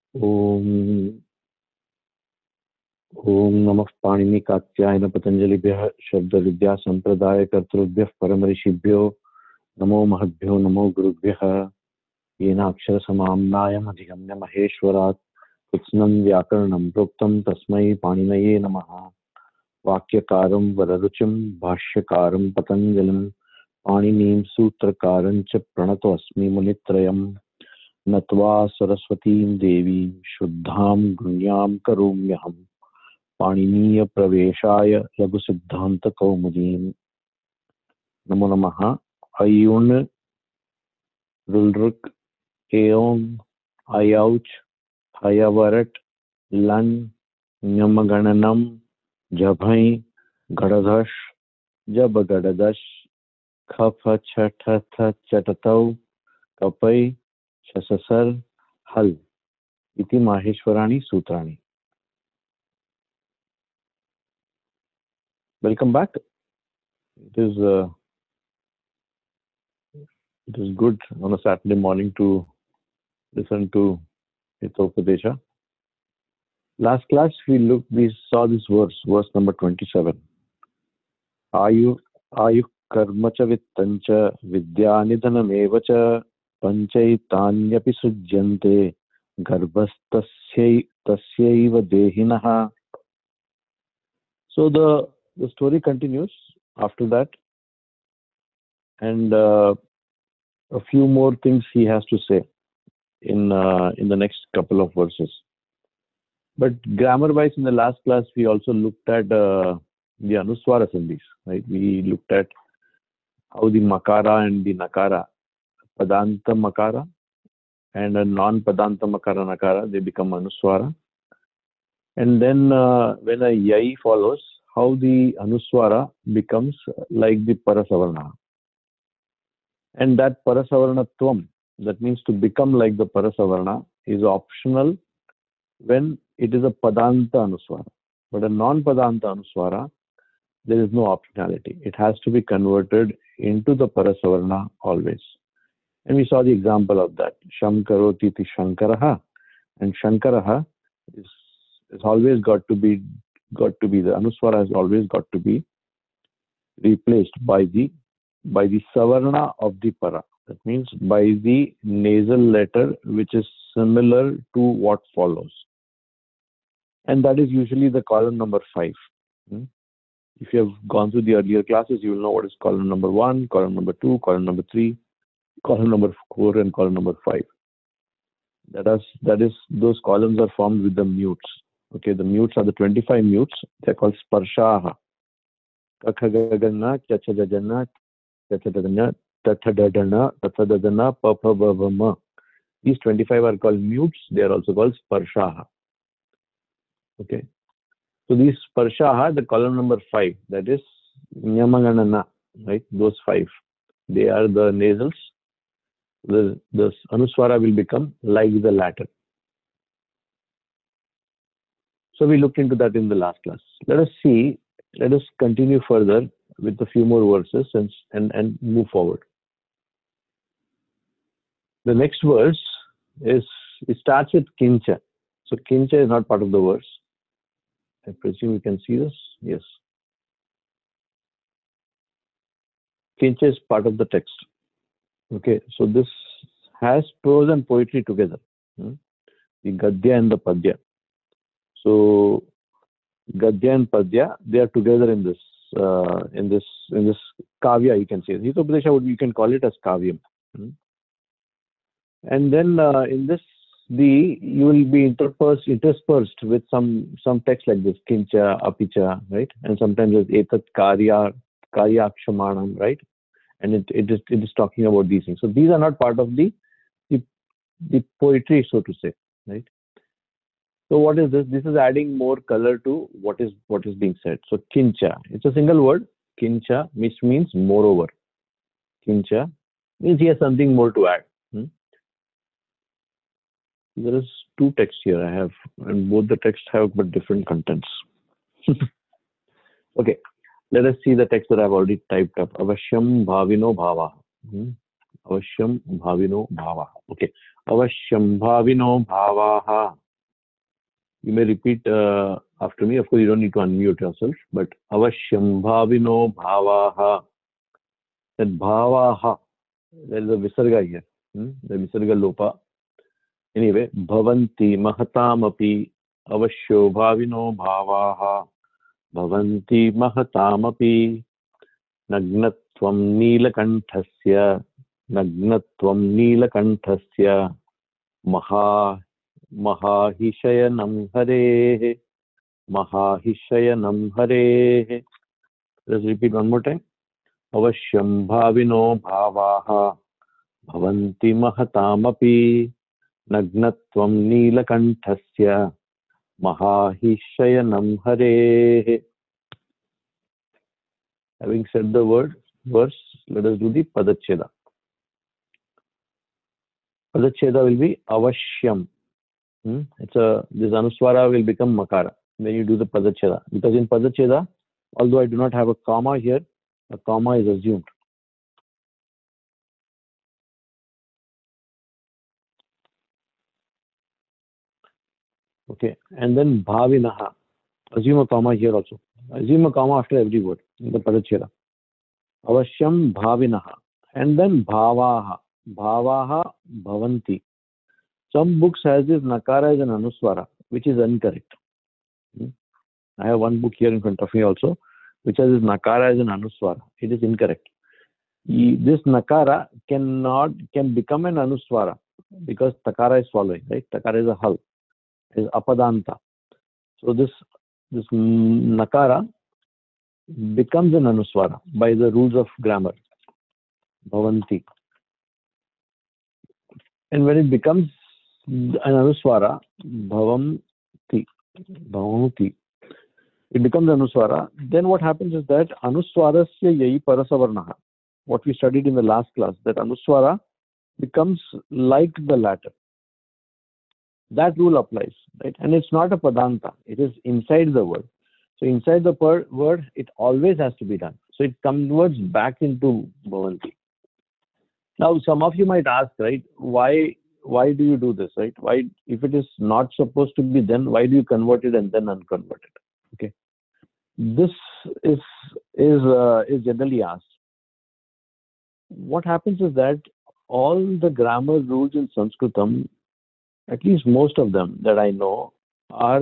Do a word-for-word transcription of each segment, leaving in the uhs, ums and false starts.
ओम ओम नमः पाणिनि कात्यायन पतंजलिभ्यः शब्द विद्या संप्रदाय कर्तृभ्यः परम ऋषिभ्यो नमो महद्भ्यो नमो गुरुभ्यः येनाक्षर समाम्नायम् अधिगम्य महेश्वरात् कृत्स्नं व्याकरणं प्रोक्तं तस्मै पाणिनये नमः। वाक्यकारं वररुचिं भाष्यकारं पतंजलिं पाणिनीं सूत्रकारं च प्रणतोऽस्मि मुनित्रयम्। नत्वा सरस्वतीं देवीं शुद्धां गुण्यां करोम्यहम् पाणिनीय प्रवेशाय लघुसिद्धांत कौमुदीं। नमो नमः। अयुन रुल्रुक एओं अयौच हयवरट लन न्यमगणनम जभई गड़धश जब गड़दश खफ छठ थ चटतौ कपई शससर हल इति माहेश्वराणि सूत्राणि। Welcome back. It is uh, it is good on a Saturday morning to listen to Hitopadesha. Last class we looked, we saw this verse, verse number twenty-seven. Ayu ayu karma cha vittancha vidyanidhanameva cha panchaitanyapi sujjante garbhastasyai tasyaiva dehinah. So the the story continues after that, and uh, a few more things he has to say in uh, in the next couple of verses. But grammar wise, in the last class we also looked at uh, the anuswara sandhis, right? We looked at how the makara and the nakara, padanta makara and a non-padanta makara nakara, they become anuswara. And then uh, when a yai follows, how the anuswara becomes like the parasavarna. And that parasavarnatvam, that means to become like the parasavarna, is optional when it is a padanta anuswara. But a non-padanta anuswara, there is no optionality. It has to be converted into the parasavarna always. And we saw the example of that. Shamkaroti iti Shankaraha. And Shankaraha is, is always got to be, got to be, the anuswara has always got to be replaced by the, by the savarna of the para. That means by the nasal letter which is similar to what follows. And that is usually the column number five. Hmm? If you have gone through the earlier classes, you will know what is column number one, column number two, column number three, column number four, and column number five. That is, that is, those columns are formed with the mutes. Okay, the mutes are the twenty-five mutes. They are called sparshaha. Kakhagagana, chachadadana, chachadadana, tathadadana, tathadadana, papabavama. These twenty-five are called mutes. They are also called sparshaha. Okay. So these sparshaha, the column number five, that is nyamaganana, right? Those five, they are the nasals. The, the anuswara will become like the latter. So we looked into that in the last class. Let us see, let us continue further with a few more verses and, and, and move forward. The next verse is, it starts with kincha. So kincha is not part of the verse. I presume you can see this. Yes. Kincha is part of the text. Okay, so this has prose and poetry together. Hmm? The Gadya and the Padya. So Gadya and Padya, they are together in this, uh, in this, in this Kavya, you can say. Hitopadesha, you can call it as Kavyam. Hmm? And then uh, in this, the you will be interspersed, interspersed with some some text like this, Kincha, Apicha, right? And sometimes there's Etat Karya, Karya Akshamanam, right? And it, it, is, it is talking about these things. So these are not part of the, the, the poetry, so to say, right? So what is this? This is adding more color to what is what is being said. So kincha, it's a single word. Kincha, which means moreover. Kincha means he has something more to add. Hmm? There is two texts here I have, and both the texts have but different contents. Okay. Let us see the text that I've already typed up. Avashyam bhavino bhava. Hmm? Avashyam bhavino bhavaha. Okay. Avashyam bhavino bhavaha. You may repeat uh, after me. Of course, you don't need to unmute yourself. But avashyam bhavino bhavaha. That bhavaha. There is a visarga here. Hmm? The visarga lopa. Anyway, bhavanti mahatamapi. Avashyo bhavino bhavaha. Bhavanti mahatamapi. Nagnatvam neelakanthasya. Nagnatvam neelakanthasya. Maha Mahahishayanam Hare. Mahahishayanam Hare. Let's repeat one more time. Avashyam bhavino bhavaha. Bhavanti mahatamapi. Nagnatvam neelakanthasya. Mahahishayanam Hare. Having said the word, verse, let us do the Padacheda. Padacheda will be Avashyam. Hmm? It's a, this Anuswara will become Makara when you do the Padacheda. Because in Padacheda, although I do not have a comma here, a comma is assumed. Okay. And then Bhavinaha. Assume a comma here also. Assume a comma after every word in the Padacheda. Avashyam Bhavinaha. And then Bhavaha. Bhavaha Bhavanti. Some books has this Nakara as an Anuswara, which is incorrect. Hmm? I have one book here in front of me also, which has this Nakara as an Anuswara. It is incorrect. This Nakara cannot, can become an Anuswara because Takara is following, right? Takara is a hal, is Apadanta. So this, this Nakara becomes an Anuswara by the rules of grammar. Bhavanti. And when it becomes an Anuswara, Bhavanti, Bhavanti, it becomes Anuswara, then what happens is that Anuswarasya Yai Parasavarnaha, what we studied in the last class, that Anuswara becomes like the latter. That rule applies, right? And it's not a Padanta, it is inside the word. So inside the per word, it always has to be done. So it converts back into Bhavanti. Now, some of you might ask, right, why why do you do this, right? Why, if it is not supposed to be then, why do you convert it and then unconvert it? Okay. This is, is, uh, is generally asked. What happens is that all the grammar rules in Sanskritam, at least most of them that I know, are,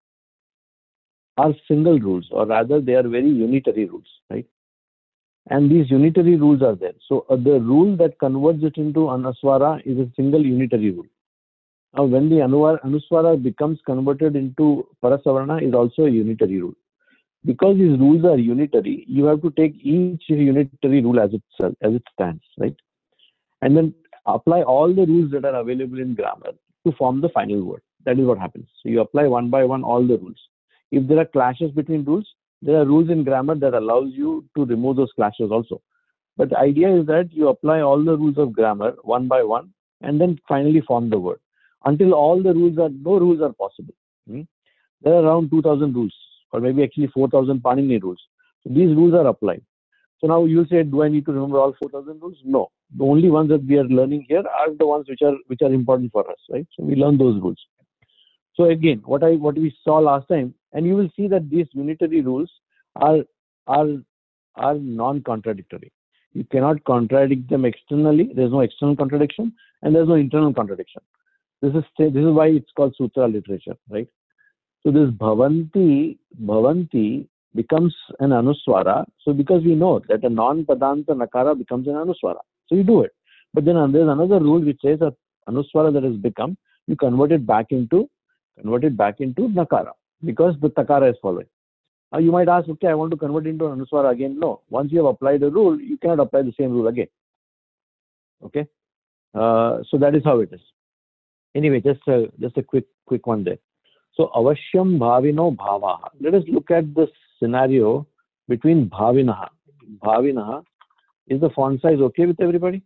are single rules, or rather they are very unitary rules, right? And these unitary rules are there. So uh, the rule that converts it into Anuswara is a single unitary rule. Now when the Anuswara becomes converted into Parasavarna is also a unitary rule. Because these rules are unitary, you have to take each unitary rule as itself, as it stands, right? And then apply all the rules that are available in grammar to form the final word. That is what happens. So you apply one by one all the rules. If there are clashes between rules, there are rules in grammar that allows you to remove those clashes also. But the idea is that you apply all the rules of grammar one by one and then finally form the word. Until all the rules are, no rules are possible. Hmm? There are around two thousand rules, or maybe actually four thousand Panini rules. So these rules are applied. So now you'll say, do I need to remember all four thousand rules? No. The only ones that we are learning here are the ones which are which are important for us, right? So we learn those rules. So again, what I what we saw last time, and you will see that these unitary rules are are are non-contradictory. You cannot contradict them externally. There's no external contradiction, and there's no internal contradiction. This is this is why it's called Sutra literature, right? So this Bhavanti Bhavanti becomes an Anuswara. So because we know that a non-Padanta Nakara becomes an Anuswara, so you do it. But then there's another rule which says that Anuswara that has become, you convert it back into convert it back into Nakara because the Takara is following. Now you might ask, okay, I want to convert into Anuswara again. No, once you have applied a rule, you cannot apply the same rule again. Okay, uh, so that is how it is. Anyway, just a, just a quick quick one there. So Avashyam Bhavino Bhavaha. Let us look at the scenario between Bhavinaha. Bhavinaha. Is the font size okay with everybody?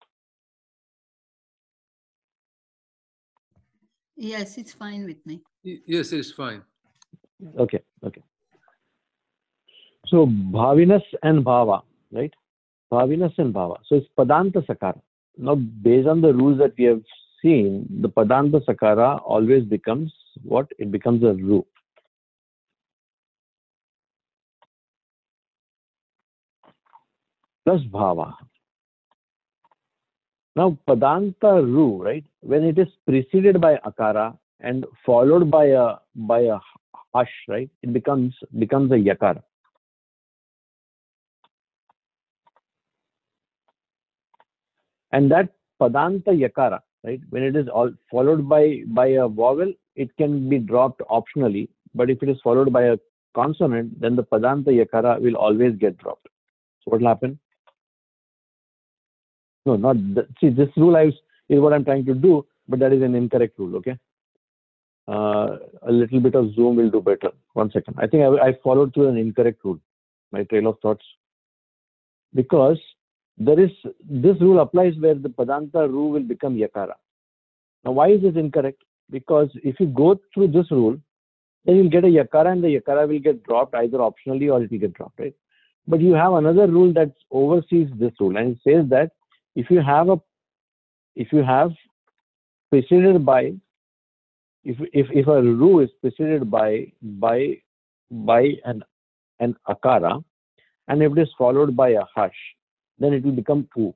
Yes, it's fine with me. Yes, it's fine. Okay, okay. So Bhavinas and Bhava, right? Bhavinas and Bhava. So it's Padanta Sakara. now based on the rules that we have seen, the Padanta Sakara always becomes what? It becomes a Ru. Plus Bhava. Now Padanta Ru, right? When it is preceded by Akara and followed by a by a Hash, right? It becomes becomes a Yakara. And that Padanta Yakara, right? When it is all followed by by a vowel, it can be dropped optionally. But if it is followed by a consonant, then the Padanta Yakara will always get dropped. So what will happen? No, not the, see this rule I was, is what I'm trying to do, but that is an incorrect rule. Okay. Uh, a little bit of zoom will do better. One second. I think I, I followed through an incorrect rule. My trail of thoughts. Because there is this rule applies where the Padanta Ru will become Yakara. Now, why is this incorrect? Because if you go through this rule, then you'll get a Yakara and the Yakara will get dropped either optionally or it will get dropped, right? But you have another rule that oversees this rule, and it says that if you have a if you have preceded by if if if a Ru is preceded by by by an an Akara, and if it is followed by a Hash, then it will become U.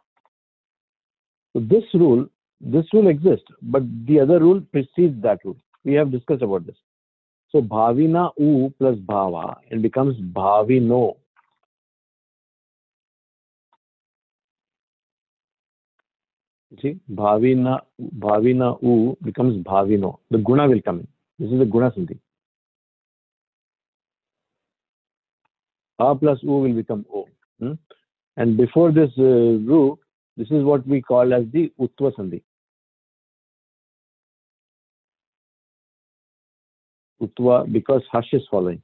So this rule, this rule exists, but the other rule precedes that rule. We have discussed about this. So Bhavina U plus Bhava, it becomes Bhavino. See, Bhavina, Bhavina U becomes Bhavino. The Guna will come in. This is the Guna Sandhi. A plus U will become O. Hmm? And before this uh, Ru, this is what we call as the Uttva Sandhi. Uttva, because Hash is following.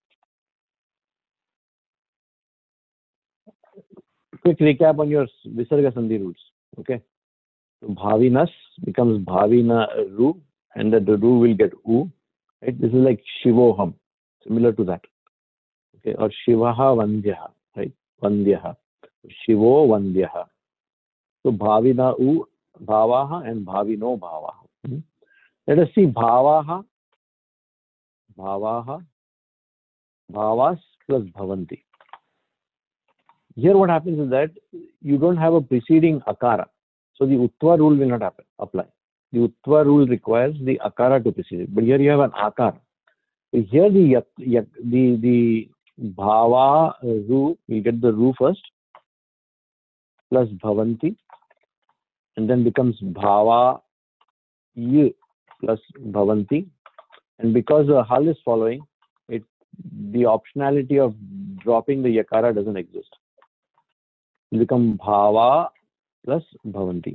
Quick recap on your Visarga Sandhi rules. Okay. So Bhavinas becomes Bhavina Ru, and that the Ru will get U. Right? This is like Shivoham, similar to that. Okay. Or Shivaha Vandyaha. Right? Vandyaha. Shivo Vandyaha. So Bhavina U, Bhavaha and Bhavino Bhavaha. Hmm? Let us see Bhavaha, Bhavaha, Bhavas plus Bhavanti. Here what happens is that you don't have a preceding Akara. So the Uttva rule will not happen, apply. The Uttva rule requires the Akara to precede it. But here you have an Akara. Here the, yak, yak, the, the Bhava Ru, you get the Ru first, plus Bhavanti, and then becomes Bhava Y plus Bhavanti. And because the Hal is following, it the optionality of dropping the Yakara doesn't exist. It becomes Bhava plus Bhavanti.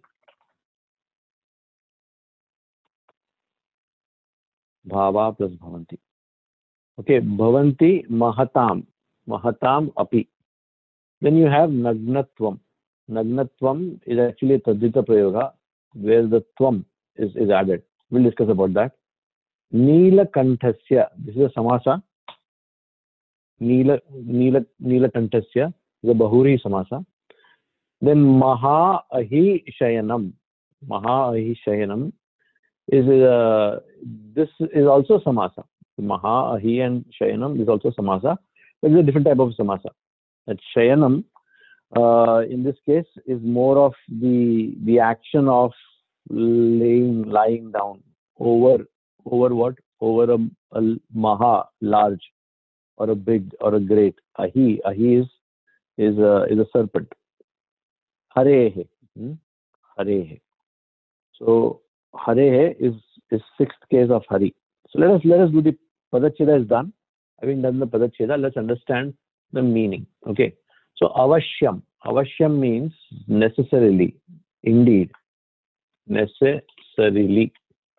Bhava plus Bhavanti. Okay, Bhavanti Mahatam. Mahatam Api. Then you have Nagnatvam. Nagnatvam is actually a Tadjita Prayoga where the Tvam is, is added. We'll discuss about that. Neela Kanthasya. This is a Samasa. Neela, Neela, Neela Kanthasya is a Bahuri Samasa. Then Maha Ahi Shayanam. Maha Ahi Shayanam is uh, this is also Samasa. Maha Ahi and Shayanam is also Samasa, but it's a different type of Samasa. That Shayanam uh, in this case is more of the the action of laying lying down over over what over a, a Maha large or a big or a great. Ahi Ahi is is a is a serpent. Harehe. Hmm? Harehe. So Harehe is is sixth case of Hari. So let us let us do the Padacheda is done. Having done the Padacheda, let's understand the meaning. Okay. So Avashyam. Avashyam means necessarily, indeed, necessarily.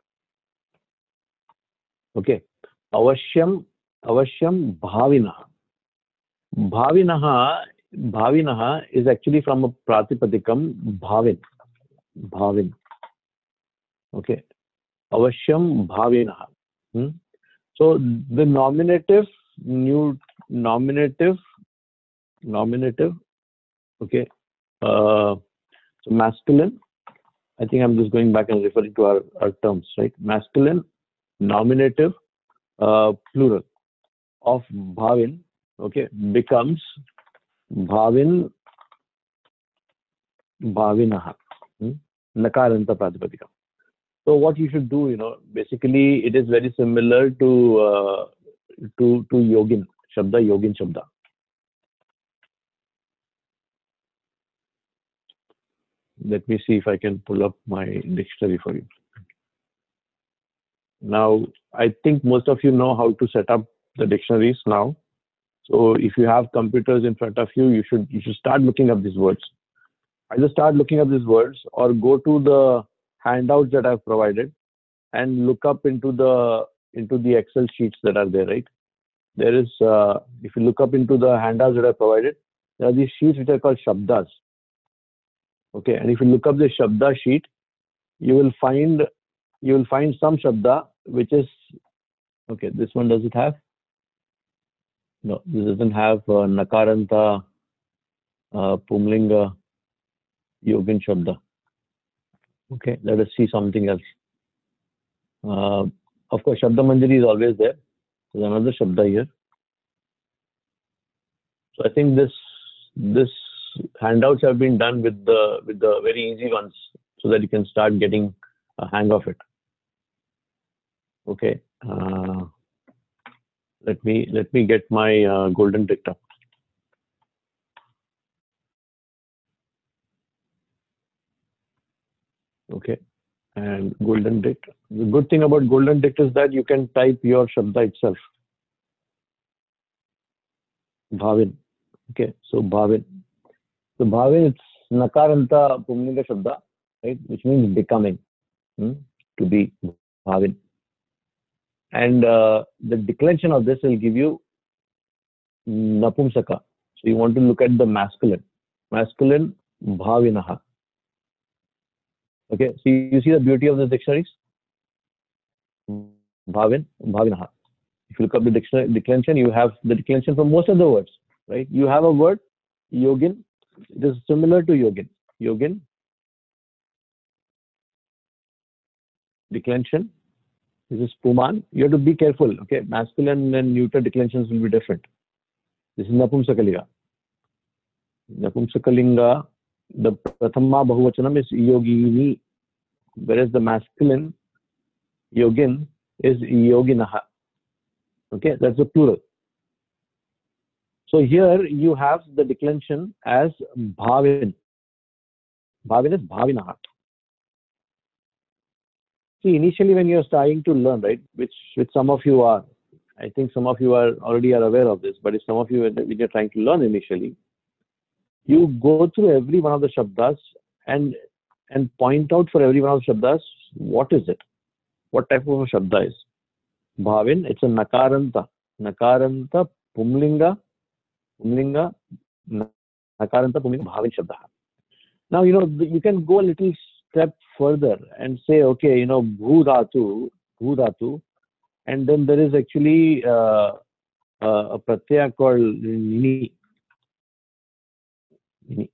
Okay. Avashyam, Avashyam Bhavinaha. Bhavinaha, Bhavinaha is actually from a Pratipadikam Bhavin. Bhavin. Okay. Avashyam Bhavinaha. Hmm? So the nominative, new nominative, nominative, okay, uh, So masculine, I think I'm just going back and referring to our, our terms, right? Masculine, nominative, uh, plural of bhavin, okay, becomes bhavin, bhavinaha, hmm? Nakaranta pratipadika. So what you should do, you know, basically it is very similar to uh, to to yogin, shabda, yogin shabda. Let me see if I can pull up my dictionary for you. Now, I think most of you know how to set up the dictionaries now. So if you have computers in front of you, you should you should start looking up these words. Either start looking up these words or go to the handouts that I've provided and look up into the into the Excel sheets that are there, right? There is, uh, if you look up into the handouts that I provided, there are these sheets which are called shabdas. Okay, and if you look up the shabda sheet, you will find you will find some shabda which is okay. This one, does it have? No, this doesn't have uh, nakaranta, uh, pumlinga, yogin shabda. Okay, let us see something else. Uh, of course, Shabda Manjari is always there. There's another Shabda here. So I think this this handouts have been done with the with the very easy ones, so that you can start getting a hang of it. Okay. Uh, let me let me get my uh, golden dicta. Okay. And golden dict. The good thing about golden dict is that you can type your Shabda itself. Bhavin. Okay. So Bhavin. So Bhavin, it's Nakaranta Pumlinga Shabda, right? Which means becoming, hmm? To be Bhavin. And uh, the declension of this will give you Napumsaka. So you want to look at the masculine. Masculine, Bhavinaha. Okay, so you see the beauty of the dictionaries? Bhavin, Bhavinaha. If you look up the dictionary declension, you have the declension for most of the words, right? You have a word, yogin. It is similar to yogin. Yogin, declension. This is puman. You have to be careful. Okay, masculine and neuter declensions will be different. This is Napumsakalinga. Napumsakalinga, the prathama bahuvachanam is yogini, whereas the masculine yogin is yoginaha. Okay, that's the plural. So here you have the declension as bhavin. Bhavin is bhavinaha. See, initially when you're starting to learn, right, which which some of you are, I think some of you are already are aware of this, but if some of you, when you're trying to learn initially, you go through every one of the shabdas and and point out for every one of the shabdas, what is it? What type of a shabda is? Bhavin, it's a nakaranta. Nakaranta, pumlinga, pumlinga, nakaranta, pumlinga, bhavin shabda. Now, you know, you can go a little step further and say, okay, you know, bhu dhatu, bhu dhatu, and then there is actually uh, uh, a pratyaya called nini. Nini.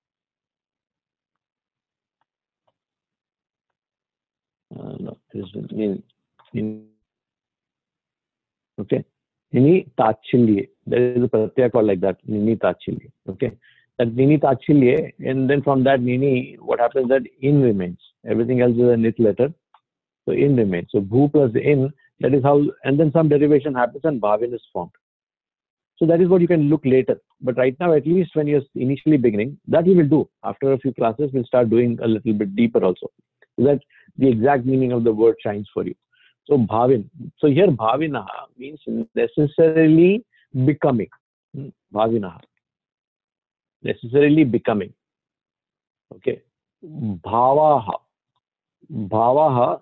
Uh, no, it is nini. Nini. Okay. Nini tachilye. There is a pratyaya called like that. Nini tachilye. Okay. That nini tachilye, and then from that nini, what happens that in remains. Everything else is a nit letter. So in remains. So bhu plus in, that is how, and then some derivation happens and bhavin is formed. So that is what you can look later. But right now, at least when you're initially beginning, that you will do. After a few classes, we'll start doing a little bit deeper also. So that the exact meaning of the word shines for you. So bhavin. So here bhavinaha means necessarily becoming. Bhavinaha. Necessarily becoming. Okay. Bhavaha. Bhavaha.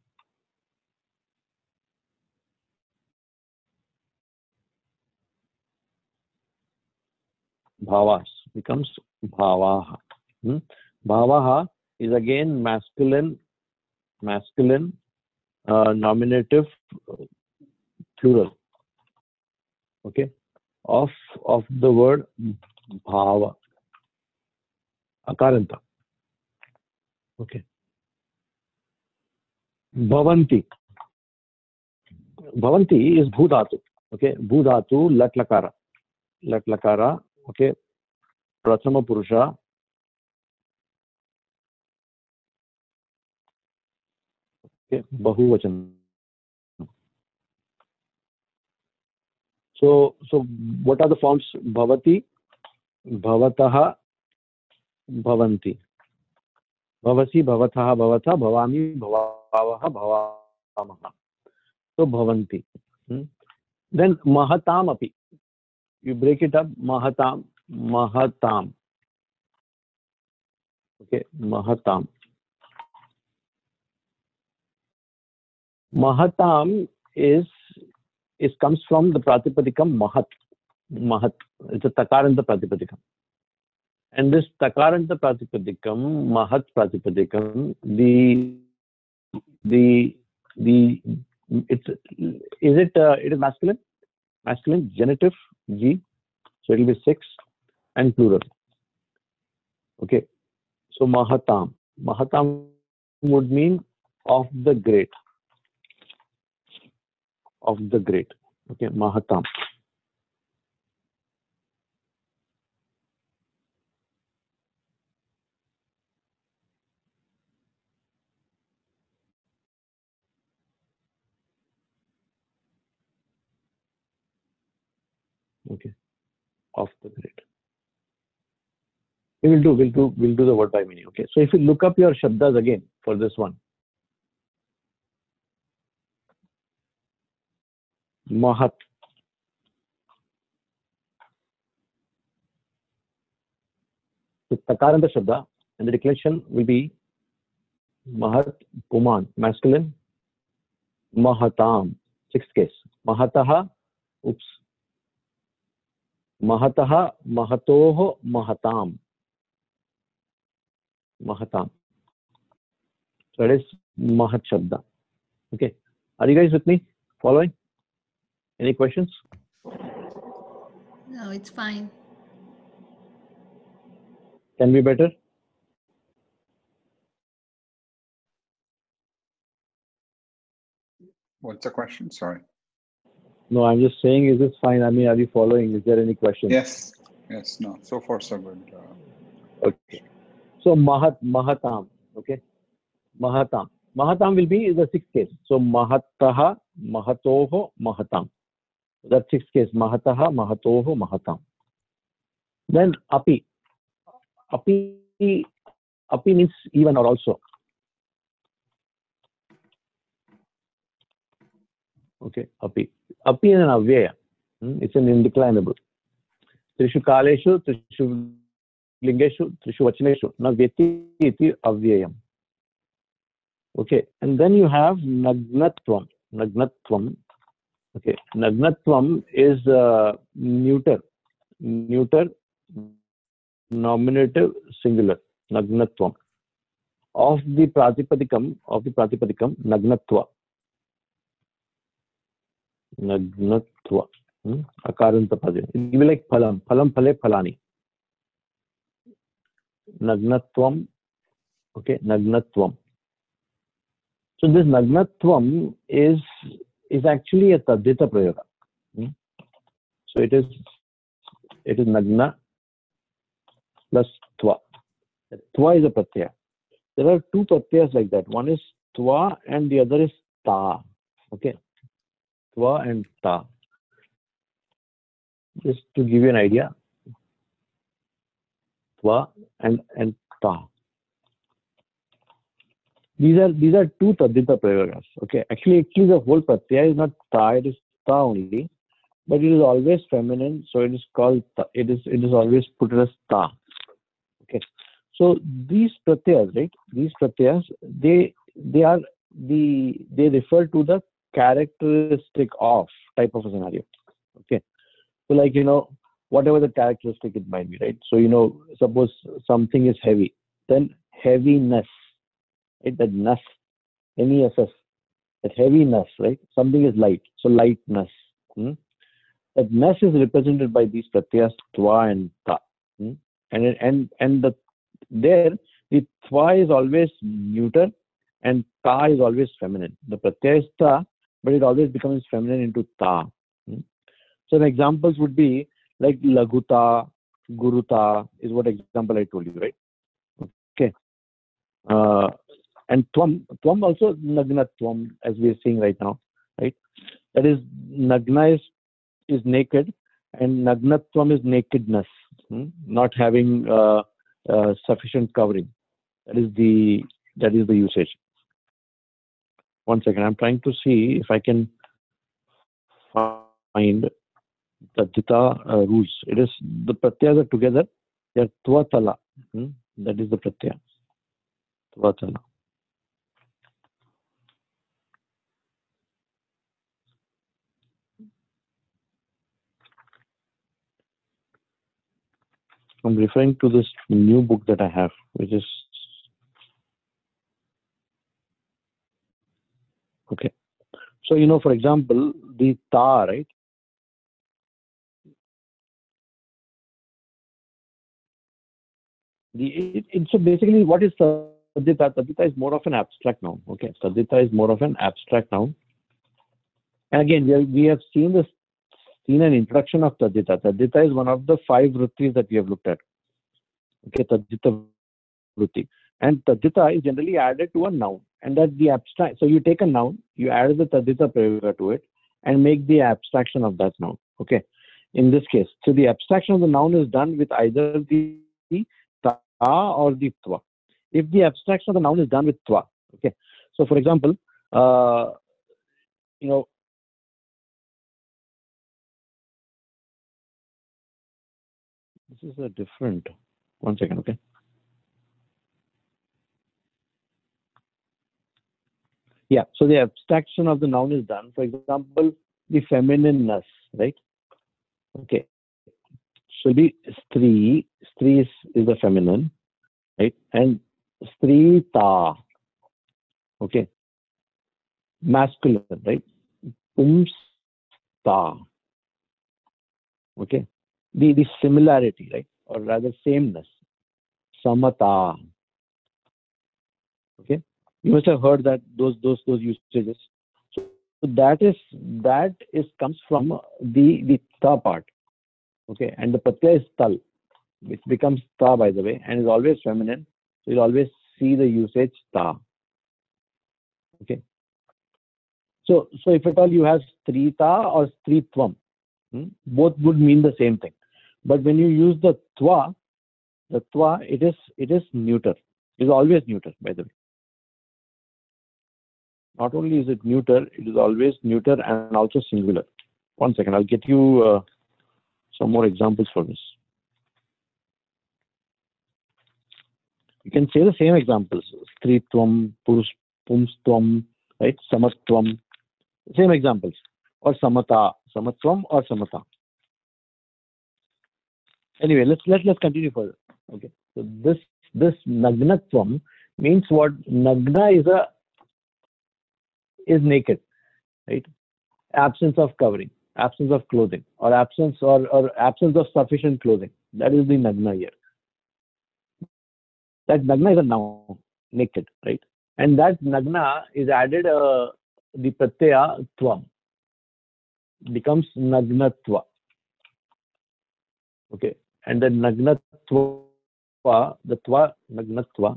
Bhavas becomes bhavaha. Hmm? Bhavaha is again masculine, masculine, uh, nominative, uh, plural. Okay, of of the word bhava, akaranta. Okay. Bhavanti. Bhavanti is bhudhatu. Okay. Bhudhatu, lat lakara. Lat lakara. Okay. Prathama purusha. Okay. Bahuvachan. So, so what are the forms? Bhavati, bhavataha, bhavanti. Bhavasi, bhavataha, bhavata, bhavami, bhavavaha, bhavamaha. So bhavanti. Hmm? Then mahatam api. You break it up. Mahatam, mahatam. Okay, mahatam. Mahatam is is comes from the Pratipadikam Mahat. Mahat. It's a Takaranta Pratipadikam. And this Takaranta Pratipadikam, Mahat Pratipadikam, the the the it's is it uh, it is masculine? Masculine, genitive, G. So it will be six and plural. Okay. So Mahatam. Mahatam would mean of the great. Of the great. Okay, Mahatam. Okay, of the great. We will do, we'll do, we'll do the word by meaning. Okay, so if you look up your shabdas again for this one, Mahat. The Takaranta Shabda and the declension will be Mahat, Puman, masculine, Mahatam, sixth case. Mahataha, oops. Mahataha, Mahatoho, Mahatam. Mahatam. So that is Mahat Shabda. Okay. Are you guys with me? Following? Any questions? No, it's fine. Can be better? What's the question? Sorry. No, I'm just saying, is this fine? I mean, are you following? Is there any question? Yes. Yes. No. So far, so good. Uh, Okay. So Mahat, Mahatam. Okay. Mahatam. Mahatam will be the sixth case. So Mahataha, Mahatoho, Mahatam. That's sixth case. Mahataha, Mahatoho, Mahatam. Then Api. Api, Api means even or also. Okay. Api. Api is an avyaya. It's an indeclinable. Trishu kaleshu, trishu lingeshu, trishu vachineshu. Na vyeti iti avyayam. Okay. And then you have Nagnatvam. Nagnatvam. Okay. Nagnatvam is uh, neuter. Neuter, nominative, singular. Nagnatvam. Of the Pratipadikam, of the Pratipadikam, Nagnatva. Nagnatva. Hmm? Akaranta Padya. It will be like Phalam. Phalam Phale Phalani. Nagnatvam. Okay. Nagnatvam. So this Nagnatvam is is actually a Tadhita Prayoga. Hmm? So it is it is Nagna plus Tva. Tva is a Pratyaya. There are two Pratyayas like that. One is Tva and the other is Ta. Okay. Tva and Ta. Just to give you an idea. Tva and, and Ta. These are these are two Tadhita Prayogas. Okay. Actually, actually the whole Pratyaya is not Ta, it is Ta only. But it is always feminine, so it is called Ta. It is it is always put as Ta. Okay. So these pratyas, right? These pratyas, they they are the they refer to the characteristic of type of a scenario. Okay. So like you know, whatever the characteristic it might be, right? So you know, suppose something is heavy, then heaviness, right? That ness, N E S S, that heaviness, right? Something is light, so lightness. Hmm? That ness is represented by these pratyas Tva and Ta. Hmm? And and and the there the twa is always neuter and ta is always feminine. The pratyaya is ta, but it always becomes feminine into ta. Hmm? So the examples would be like laguta, guruta is what example I told you, right? Okay. Uh, and tvam, tvam also nagnatvam, as we are seeing right now, right? That is, nagna is, is naked, and nagnatvam is nakedness, hmm? not having uh, uh, sufficient covering. That is the that is the usage. One second, I'm trying to see if I can find Taddhita uh, rules. It is the pratyas are together. They are tvatala. Hmm? That is the pratyaya. Tvatala. I'm referring to this new book that I have, which is okay. So you know, for example, the ta, right? The it, it, so basically, what is Taddhita? Taddhita is more of an abstract noun. Okay, Taddhita is more of an abstract noun. And again, we have, we have seen this seen an introduction of Taddhita. Taddhita is one of the five vrittis that we have looked at. Okay, Taddhita vritti. And Taddhita is generally added to a noun. And that's the abstract. So you take a noun, you add the Taddhita prayoga to it, and make the abstraction of that noun. Okay. In this case, so the abstraction of the noun is done with either the ta or the twa. If the abstraction of the noun is done with twa, okay. So for example, uh, you know, this is a different. One second, okay. Yeah. So the abstraction of the noun is done. For example, the feminineness, right? Okay. So the stri, stri is, is the feminine, right? And strita, okay, masculine, right? Pumsta, okay. The the similarity, right, or rather sameness, samata, okay. You must have heard that those those those usages. So that is that is comes from the the ta part, okay, and the pratyaya is tal, which becomes ta, by the way, and is always feminine. So you'll always see the usage ta. Okay. So, so if at all you have strita or stritvam, hmm, both would mean the same thing. But when you use the twa, the twa, it is it is neuter. It is always neuter, by the way. Not only is it neuter, it is always neuter and also singular. One second, I'll get you uh, some more examples for this. You can say the same examples: stritvam, purush, pumstvam, right? Samatvam. Same examples, or samata, samatvam or samata. Anyway, let's let let's continue further. Okay, so this this nagnatvam means what? Nagna is a is naked, right? Absence of covering, absence of clothing, or absence or or absence of sufficient clothing. That is the nagna here. That nagna is a noun, naked, right? And that nagna is added uh, the pratyaya tvam, becomes nagnatva. Okay, and the nagnatva, the tva nagnatva.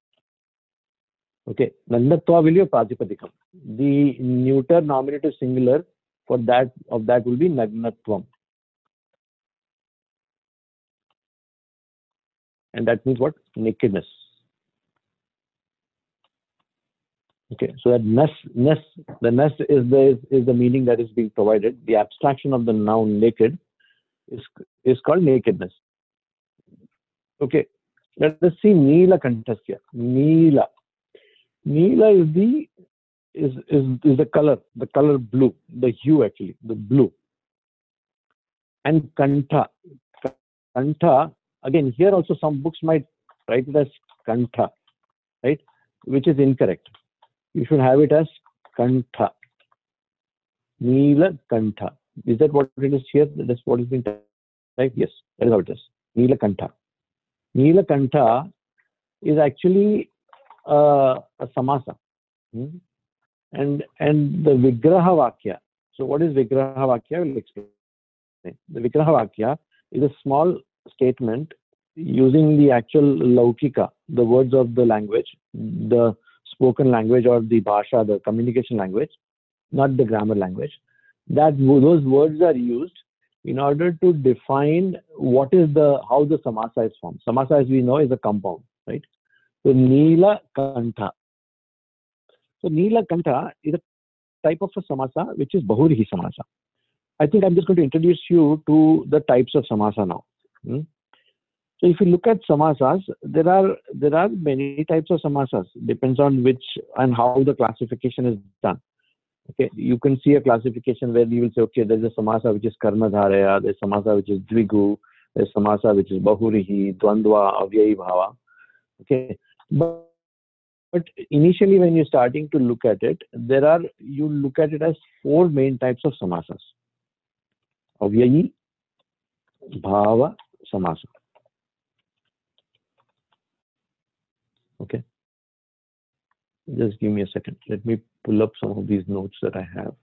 Okay, nagnatva will be a pratipadikam. The neuter nominative singular for that of that will be nagnatvam, and that means what? Nakedness. Okay, so that ness, ness, the ness is the is the meaning that is being provided. The abstraction of the noun naked is is called nakedness. Okay, let us see Neela Kantasya. Neela. Neela is the is, is is the color, the color blue, the hue actually, the blue. And Kantha. Kantha, again, here also some books might write it as Kantha, right? Which is incorrect. You should have it as Kantha. Neela Kantha. Is that what it is here? That's what is being typed? Yes, that is how it is. Neela Kantha. Neela Kantha is actually uh, a samasa. Hmm? And and the Vigraha Vakya. So what is Vigraha Vakya? I will explain. The Vigraha Vakya is a small statement using the actual Laukika, the words of the language, the spoken language or the Bhasha, the communication language, not the grammar language. That those words are used in order to define what is the, how the samasa is formed. Samasa, as we know, is a compound, right? So Nila Kantha. So Nila Kantha is a type of a samasa which is Bahurihi samasa. I think I'm just going to introduce you to the types of samasa now. Hmm? So if you look at samasas, there are there are many types of samasas. Depends on which and how the classification is done. Okay, you can see a classification where you will say, okay, there's a samasa which is karmadharaya, there's samasa which is dvigu, there's samasa which is bahurihi, dvandva, avyayi bhava. Okay, but but initially when you're starting to look at it, there are, you look at it as four main types of samasas. Avyayi, bhava, samasa. Okay. Just give me a second. Let me pull up some of these notes that I have.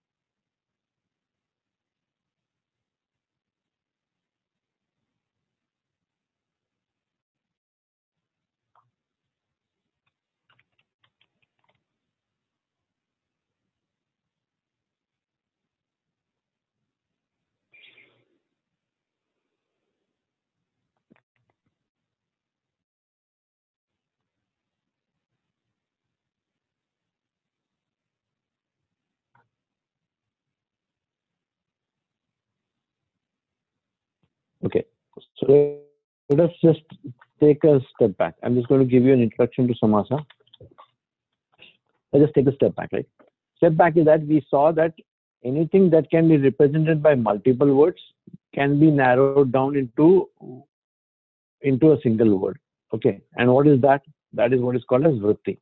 Okay, so let us just take a step back. I'm just going to give you an introduction to samasa. Let's just take a step back, right? Step back is that we saw that anything that can be represented by multiple words can be narrowed down into, into a single word. Okay, and what is that? That is what is called as vritti.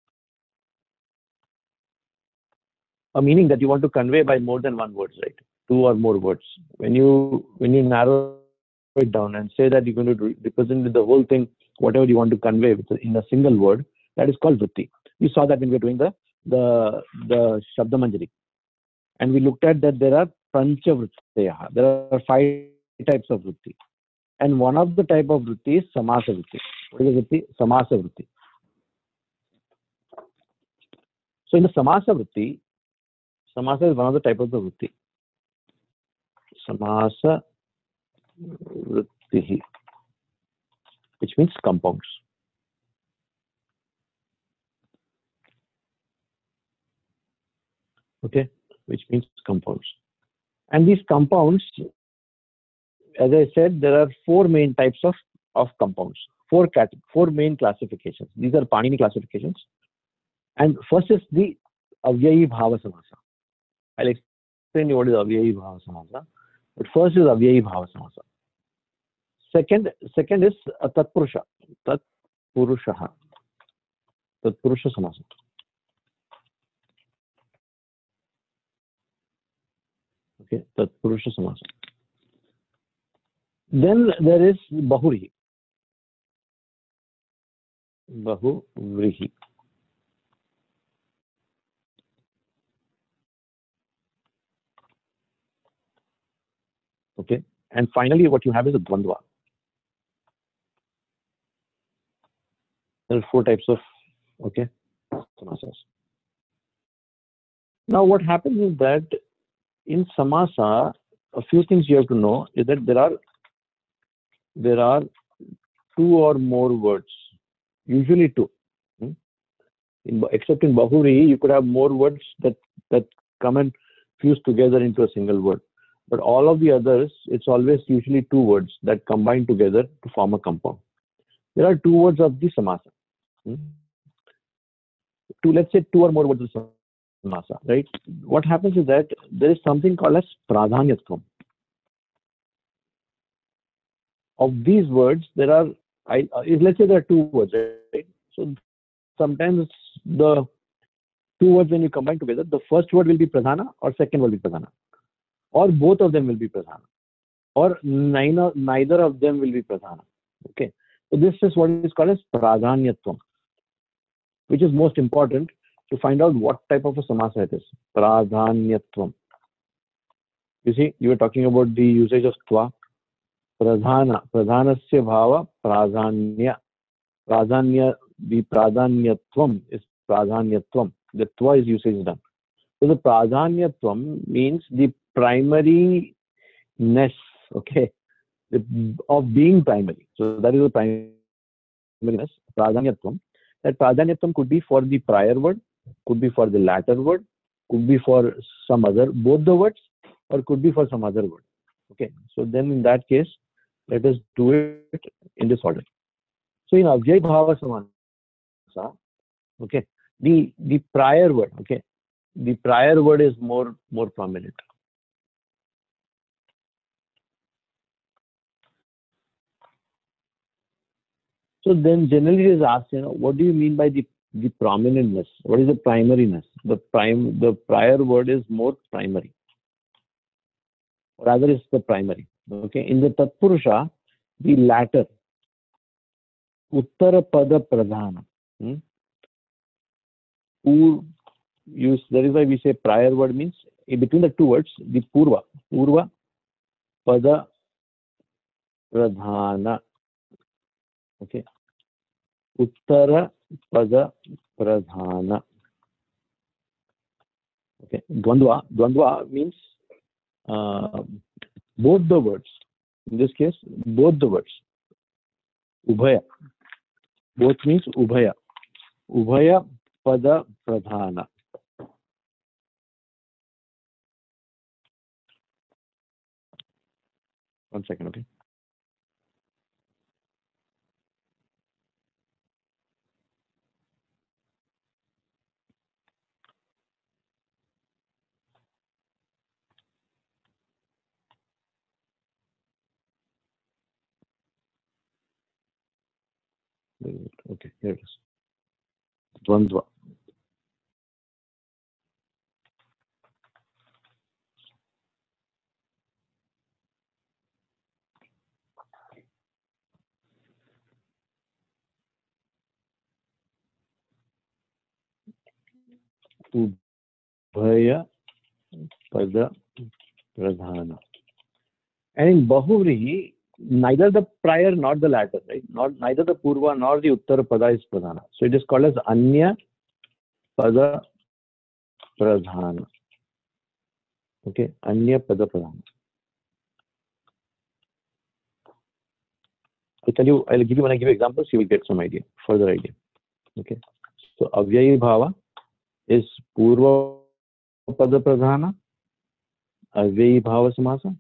A meaning that you want to convey by more than one words, right? Two or more words. When you when you narrow it down and say that you're going to represent the whole thing, whatever you want to convey in a single word, that is called vritti. We saw that when we were doing the the the Shabda Manjari, and we looked at that there are pancha vrittaya. There are five types of vritti, and one of the type of vritti is samasa vritti. What is vritti? Samasa vritti. So in the samasa vritti, samasa is one of the type of the vritti. Samasa vritti, which means compounds. Okay, which means compounds. And these compounds, as I said, there are four main types of, of compounds, four cat, four main classifications. These are Panini classifications. And first is the avyayi bhava samasa. I'll explain you what is avyayi bhava samasa. But first is avyayi bhava samasa. Second, second is a tatpurusha. Tatpurusha. Tatpurusha samasa. Okay, tatpurusha samasa. Then there is bahurihi. Bahuvrihi. Okay, and finally what you have is a dvandva. There are four types of, okay, samasas. Now what happens is that in samasa, a few things you have to know is that there are there are two or more words, usually two. Hmm? In, except in bahuri, you could have more words that that come and fuse together into a single word. But all of the others, it's always usually two words that combine together to form a compound. There are two words of the samasa. Hmm? Two, let's say two or more words of samasa, right? What happens is that there is something called as pradhanyatvam. Of these words, there are, I, let's say there are two words, right? So sometimes the two words, when you combine together, the first word will be pradhana or second will be pradhana. Or both of them will be pradhana. Or neither, neither of them will be pradhana. Okay. So this is what is called as pradhanyatvam, which is most important to find out what type of a samasa it is. Pradhanyatvam. You see, you were talking about the usage of tva. Pradhana. Pradhanasya bhava pradhanya. Pradhanya, the pradhanyatvam is pradhanyatvam. The tva is usage done. So the pradhanyatvam means the primariness, okay, the, of being primary. So that is the primariness, pradhanyatvam. That pradhanyatvam could be for the prior word, could be for the latter word, could be for some other, both the words, or could be for some other word. Okay, so then in that case, let us do it in this order. So in Avyay Bhava Samasa, okay, the, the prior word, okay, the prior word is more, more prominent. So then generally it is asked, you know, what do you mean by the, the prominentness? What is the primariness? The prime, the prior word is more primary. Or rather is the primary. Okay, in the Tatpurusha, the latter, Uttara Pada Pradhana. Hmm? Pur, use, that is why we say prior word means in between the two words, the Purva, Purva Pada Pradhana. Okay, Uttara Pada Pradhana. Okay, Dvandva, Dvandva means uh, both the words. In this case, both the words. Ubhaya. Both means Ubhaya. Ubhaya Pada Pradhana. One second, okay. Okay, here it is. Dvandva. Ubhaya Pada Pradhana. And in Bahuvrihi, neither the prior nor the latter, right? Not neither the Purva nor the Uttara Pada is Pradhana. So it is called as Anya Pada Pradhana. Okay, Anya Pada Pradhana. I'll tell you, I'll give you when I give examples, you will get some idea, further idea. Okay. So Avyayi Bhava is Purva Pada Pradhana, Avyayi Bhava Samasa.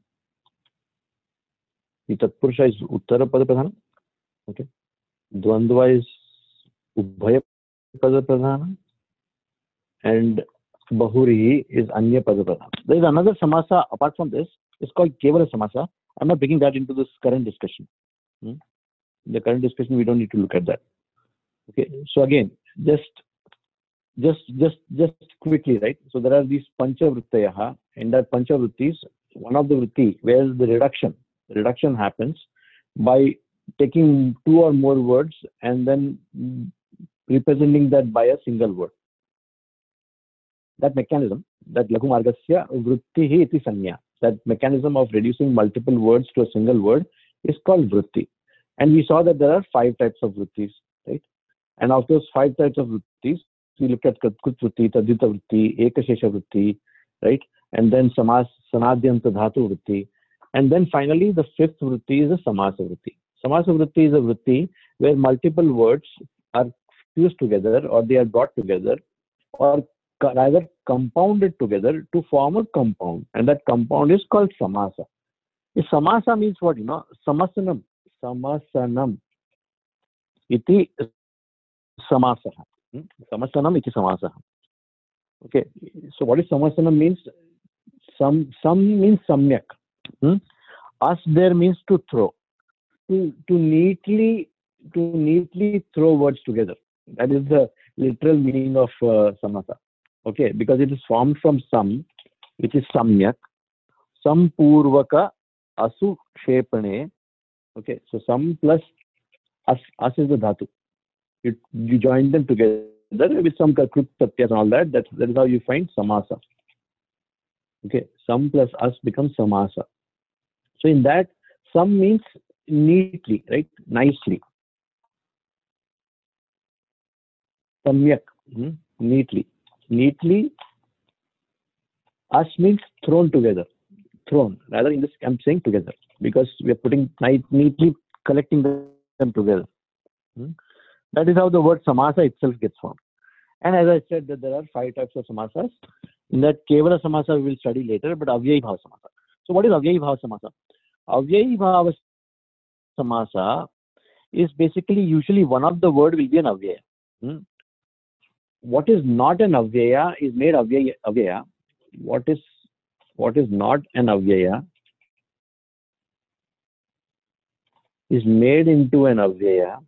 The Tatpurusha is Uttara Pada Pradhana. Okay. Dvandva is Ubhaya Pada Pradhana. And Bahurihi is Anya Pada Pradhana. There is another Samasa apart from this. It's called Kevala Samasa. I'm not bringing that into this current discussion. Hmm? In the current discussion, we don't need to look at that. Okay. So again, just just just just quickly, right? So there are these Panchavrittayaha, and that Panchavrittis, one of the vritti where the reduction, the reduction happens by taking two or more words and then representing that by a single word. That mechanism, that Laghu Margasya Vrittihi iti Sanya, that mechanism of reducing multiple words to a single word is called Vritti. And we saw that there are five types of Vrittis, right? And of those five types of Vrittis, we looked at Katkut Vritti, Tadita Vritti, Ekashesha Vritti, right? And then Samas, Sanadhyanta Dhatu Vritti. And then finally, the fifth Vritti is a Samasa Vritti. Samasa Vritti is a Vritti where multiple words are fused together, or they are brought together, or rather compounded together to form a compound. And that compound is called Samasa. If Samasa means what? You know, Samasanam. Samasanam. Iti Samasaha. Hmm? Samasanam iti Samasaha. Okay. So what is Samasanam means? Some, some means Samyak. Hmm? As there means to throw. To, to neatly to neatly throw words together. That is the literal meaning of uh, Samasa. Okay, because it is formed from Sam, which is Samyak, Sampurvaka Asu Shepane. Okay, so Sam plus As, as is the dhatu. You, you join them together with some krut pratyas and all that. That, that is how you find samasa. Okay, sam plus as becomes samasa. So in that, sam means neatly, right? Nicely. Samyak, hmm? neatly. Neatly. As means thrown together. Thrown. Rather, in this, I'm saying together because we are putting neatly collecting them together. Hmm? That is how the word samasa itself gets formed. And as I said, that there are five types of samasas. In that Kevala samasa we will study later, but Avyayi Bhava samasa. So what is Avyayi Bhava samasa? Avyayi Bhava samasa is basically usually one of the word will be an avyaya. Hmm? What is not an avyaya is made avyaya. avyaya. What is what is not an avyaya is made into an avyaya.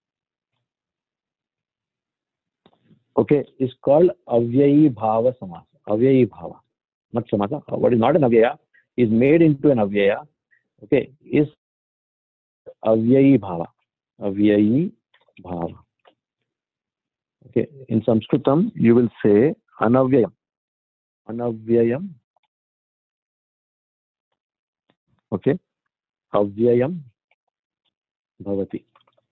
Okay, is called Avyayi Bhava samasa. Avyayi Bhava. Not samasa. What is not an avyaya is made into an avyaya. Okay, is Avyayi Bhava. Avyayi Bhava. Okay, in Sanskritam you will say Anavyayam. Anavyayam. Okay, Avyayam Bhavati.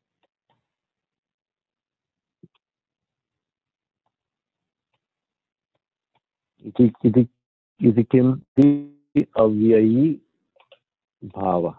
Iti iti iti kim Avyayi Bhava.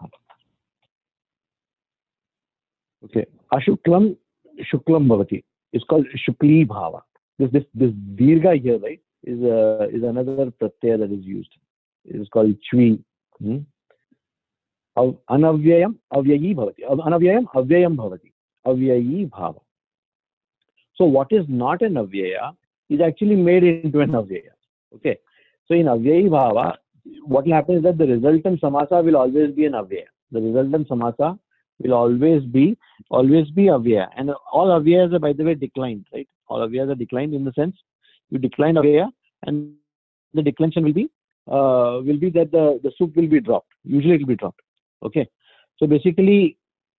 Okay, Ashuklam Shuklam Bhavati. It's called Shukli Bhava. This this this dirgha here, right, is uh, is another pratyaya that is used. It is called Chvi. Hmm? Anavyayam Avyayi Bhavati. Anavyayam Avyayam Bhavati. Avyayi Bhava. So what is not an avyaya is actually made into an avyaya. Okay. So in Avyayi Bhava, what will happen is that the resultant samasa will always be an avyaya. The resultant samasa will always be always be avyaya. And all avyayas are, by the way, declined, right? All avyayas are declined in the sense you decline avyaya and the declension will be uh, will be that the, the soup will be dropped. Usually it will be dropped. Okay. So basically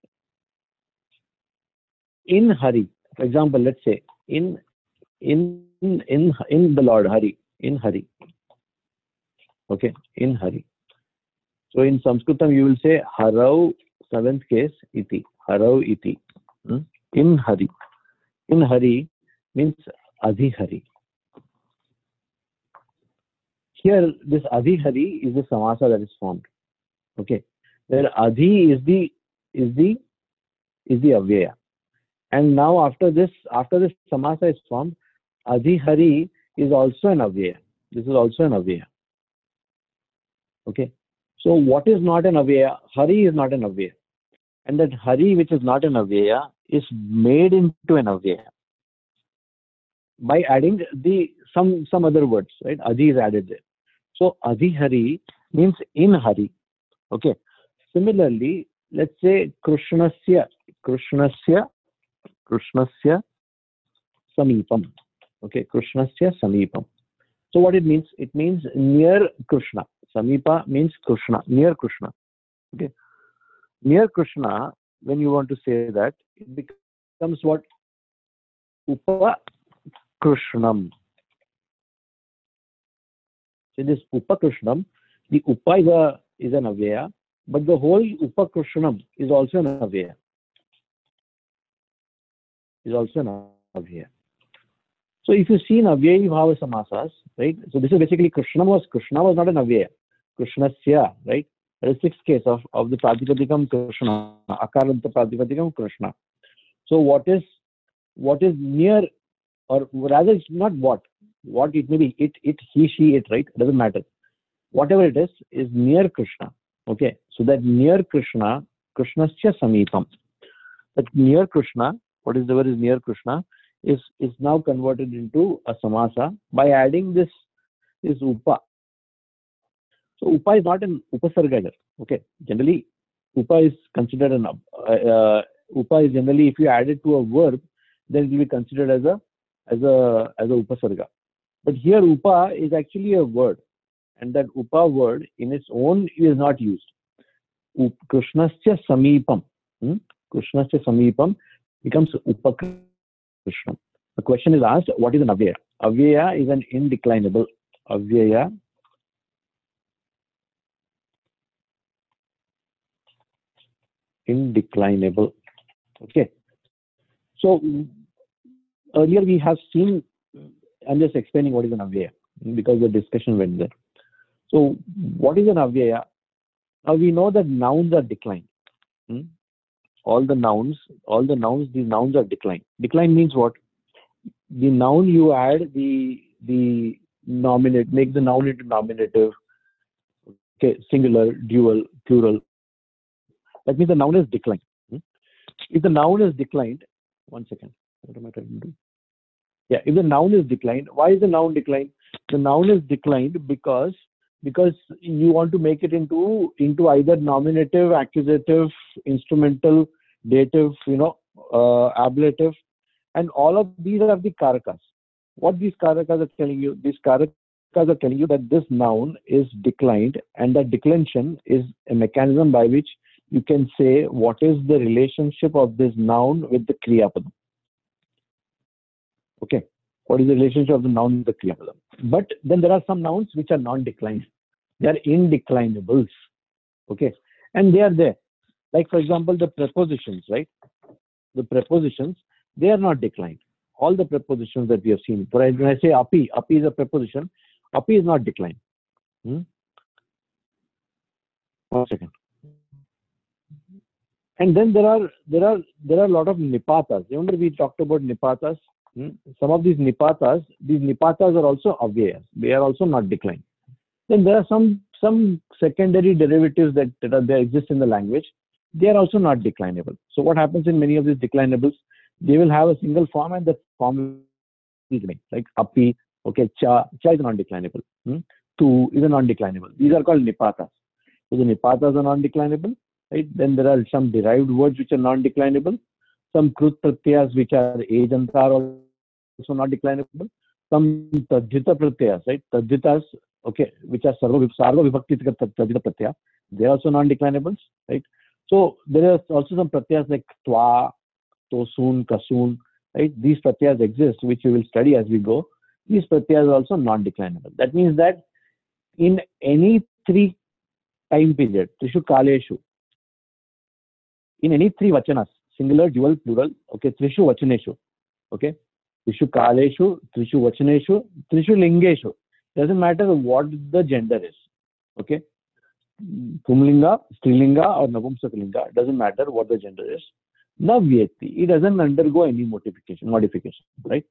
in Hari, for example, let's say in in in in the Lord Hari, in Hari. Okay, in Hari. So in Sanskritam you will say Harau, seventh case, iti. Harau iti. Hmm? In Hari. In Hari means Adhi Hari. Here this Adhi Hari is the samasa that is formed. Okay. Where Adhi is the is the is the avyaya. And now after this, after this samasa is formed, Adhi Hari is also an avyaya. This is also an avyaya. Okay. So what is not an avyaya? Hari is not an avyaya. And that Hari which is not an avyaya is made into an avyaya by adding the some some other words, right? Adhi is added there. So Adhi Hari means in Hari. Okay. Similarly, let's say Krishnasya, Krishnasya, Krishnasya Samipam. Okay, Krishnasya Samipam. So what it means? It means near Krishna. Samipa means Krishna, near Krishna. Okay. Near Krishna, when you want to say that, it becomes what? Upa Krishnam. So this Upa Krishnam, the Upa is, a, is an avyaya, but the whole Upa Krishnam is also an avyaya. Is also an avyaya. So if you see in Avyayi Bhava samasas, right? So this is basically Krishna was Krishna was not an avyaya. Krishnasya, right? That is sixth case of, of the Pratipadikam Krishna, Akaranta Pratipadikam Krishna. So what is what is near, or rather it's not what, what it may be, it, it, he, she, it, right? It doesn't matter. Whatever it is, is near Krishna. Okay. So that near Krishna, Krishnasya Samipam. That near Krishna, what is the word is near Krishna, is, is now converted into a samasa by adding this, this upa. So upa is not an upasarga here. Okay. Generally, upa is considered an, uh, uh, upa is generally, if you add it to a verb, then it will be considered as a, as a, as a upasarga. But here upa is actually a word. And that upa word in its own is not used. Krishnasya Samipam. Hmm? Krishnasya Samipam becomes Upakrishna. The question is asked, what is an avyaya? Avyaya is an indeclinable. Avyaya indeclinable. Okay. So earlier we have seen, I'm just explaining what is an avyaya because the discussion went there. So what is an avyaya? Now we know that nouns are declined. Hmm? All the nouns, all the nouns, these nouns are declined. Decline means what? The noun you add the the nominate, make the noun into nominative, okay, singular, dual, plural. That means the noun is declined. Hmm? If the noun is declined, one second. What am I trying to do? Yeah, if the noun is declined, why is the noun declined? The noun is declined because because you want to make it into into either nominative, accusative, instrumental, dative, you know, uh, ablative, and all of these are the karakas. What these karakas are telling you? These karakas are telling you that this noun is declined, and that declension is a mechanism by which you can say what is the relationship of this noun with the kriya padam. Okay, what is the relationship of the noun with the kriya padam? But then there are some nouns which are non-declined. They are indeclinables. Okay, and they are there. Like for example, the prepositions, right? The prepositions, they are not declined. All the prepositions that we have seen. For when I say api, api is a preposition. Api is not declined. Hmm? One second. And then there are there are there are a lot of nipatas. Remember we talked about nipatas. Hmm? Some of these nipatas, these nipatas are also avyayas. They are also not declined. Then there are some some secondary derivatives that, that are, there exist in the language. They are also not declinable. So what happens in many of these declinables? They will have a single form, and the form will remain. Like api, okay, cha, cha is non-declinable. Hmm? Tu is a non-declinable. These are called nipatas. So the nipatas are non-declinable. Right? Then there are some derived words which are non-declinable. Some krut pratyas which are ejanta are also not declinable. Some tadjita pratyas, right? Tadjitas, okay, which are sarva vibhakti tadjita pratyas. They are also non-declinables, right? So there are also some pratyas like twa, tosun, kasun, right? These pratyas exist, which we will study as we go. These pratyas are also non-declinable. That means that in any three time period, trishu kaleshu, in any three vachanas, singular, dual, plural, okay, trishu vachaneshu, okay, trishu kaleshu, trishu vachaneshu, trishu lingeshu. Doesn't matter what the gender is, okay. Pumlinga, Strilinga, or Navumsakalinga, doesn't matter what the gender is. Navyeti, it doesn't undergo any modification, modification, right?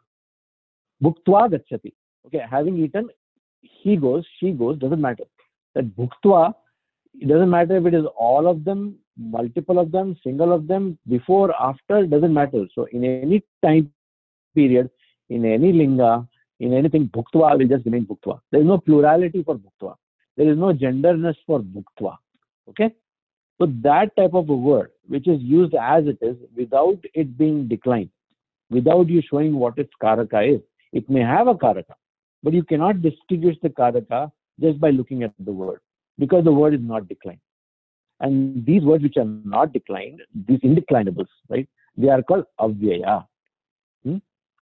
Bhuktva gacchati, okay, having eaten, he goes, she goes, doesn't matter. That bhuktva, it doesn't matter if it is all of them, multiple of them, single of them, before, after, doesn't matter. So in any time period, in any linga, in anything, bhuktva will just remain bhuktva. There is no plurality for bhuktva. There is no genderness for bhuktva. Okay? So that type of a word, which is used as it is, without it being declined, without you showing what its karaka is, it may have a karaka, but you cannot distinguish the karaka just by looking at the word, because the word is not declined. And these words which are not declined, these indeclinables, right? They are called avyaya. Hmm?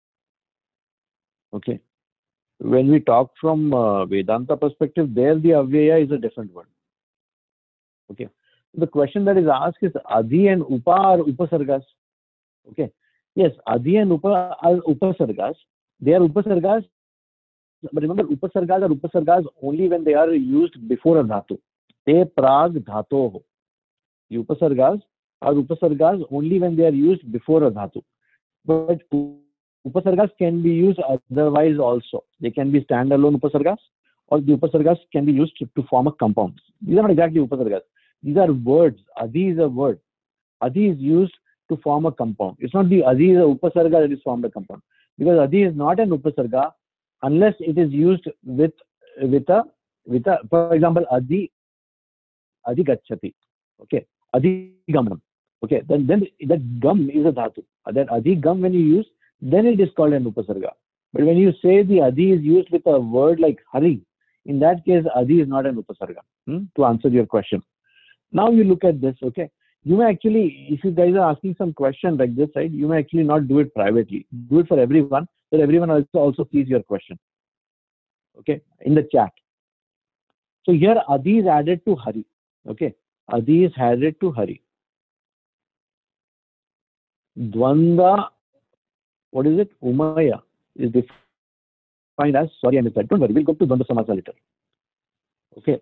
Okay. When we talk from uh, Vedanta perspective, there the avyaya is a different word. Okay. The question that is asked is adi and upa are upasargas. Okay. Yes, adi and upa are upasargas. They are upasargas. But remember, upasargas are upasargas only when they are used before a dhatu. Te prag dhatoho. The upasargas are upasargas only when they are used before a dhatu. But upasargas can be used otherwise also. They can be standalone upasargas, or the upasargas can be used to, to form a compound. These are not exactly upasargas. These are words. Adi is a word. Adi is used to form a compound. It's not the adi is a upasarga that is formed a compound. Because adi is not an upasarga unless it is used with with a with a for example adi adi gacchati. Okay. Adi gamam. Okay. Then then that gam is a dhatu. That adi gam when you use, then it is called an upasarga. But when you say the adi is used with a word like hari, in that case adi is not an upasarga. Hmm? To answer your question. Now you look at this, okay. You may actually, if you guys are asking some question like this, right, you may actually not do it privately. Do it for everyone, so that everyone also, also sees your question. Okay, in the chat. So here Adi is added to Hari. Okay, Adi is added to Hari. Dvanda, what is it? Umaya is defined as, sorry, I missed that. Don't worry, we'll go to Dvanda Samasa later. Okay.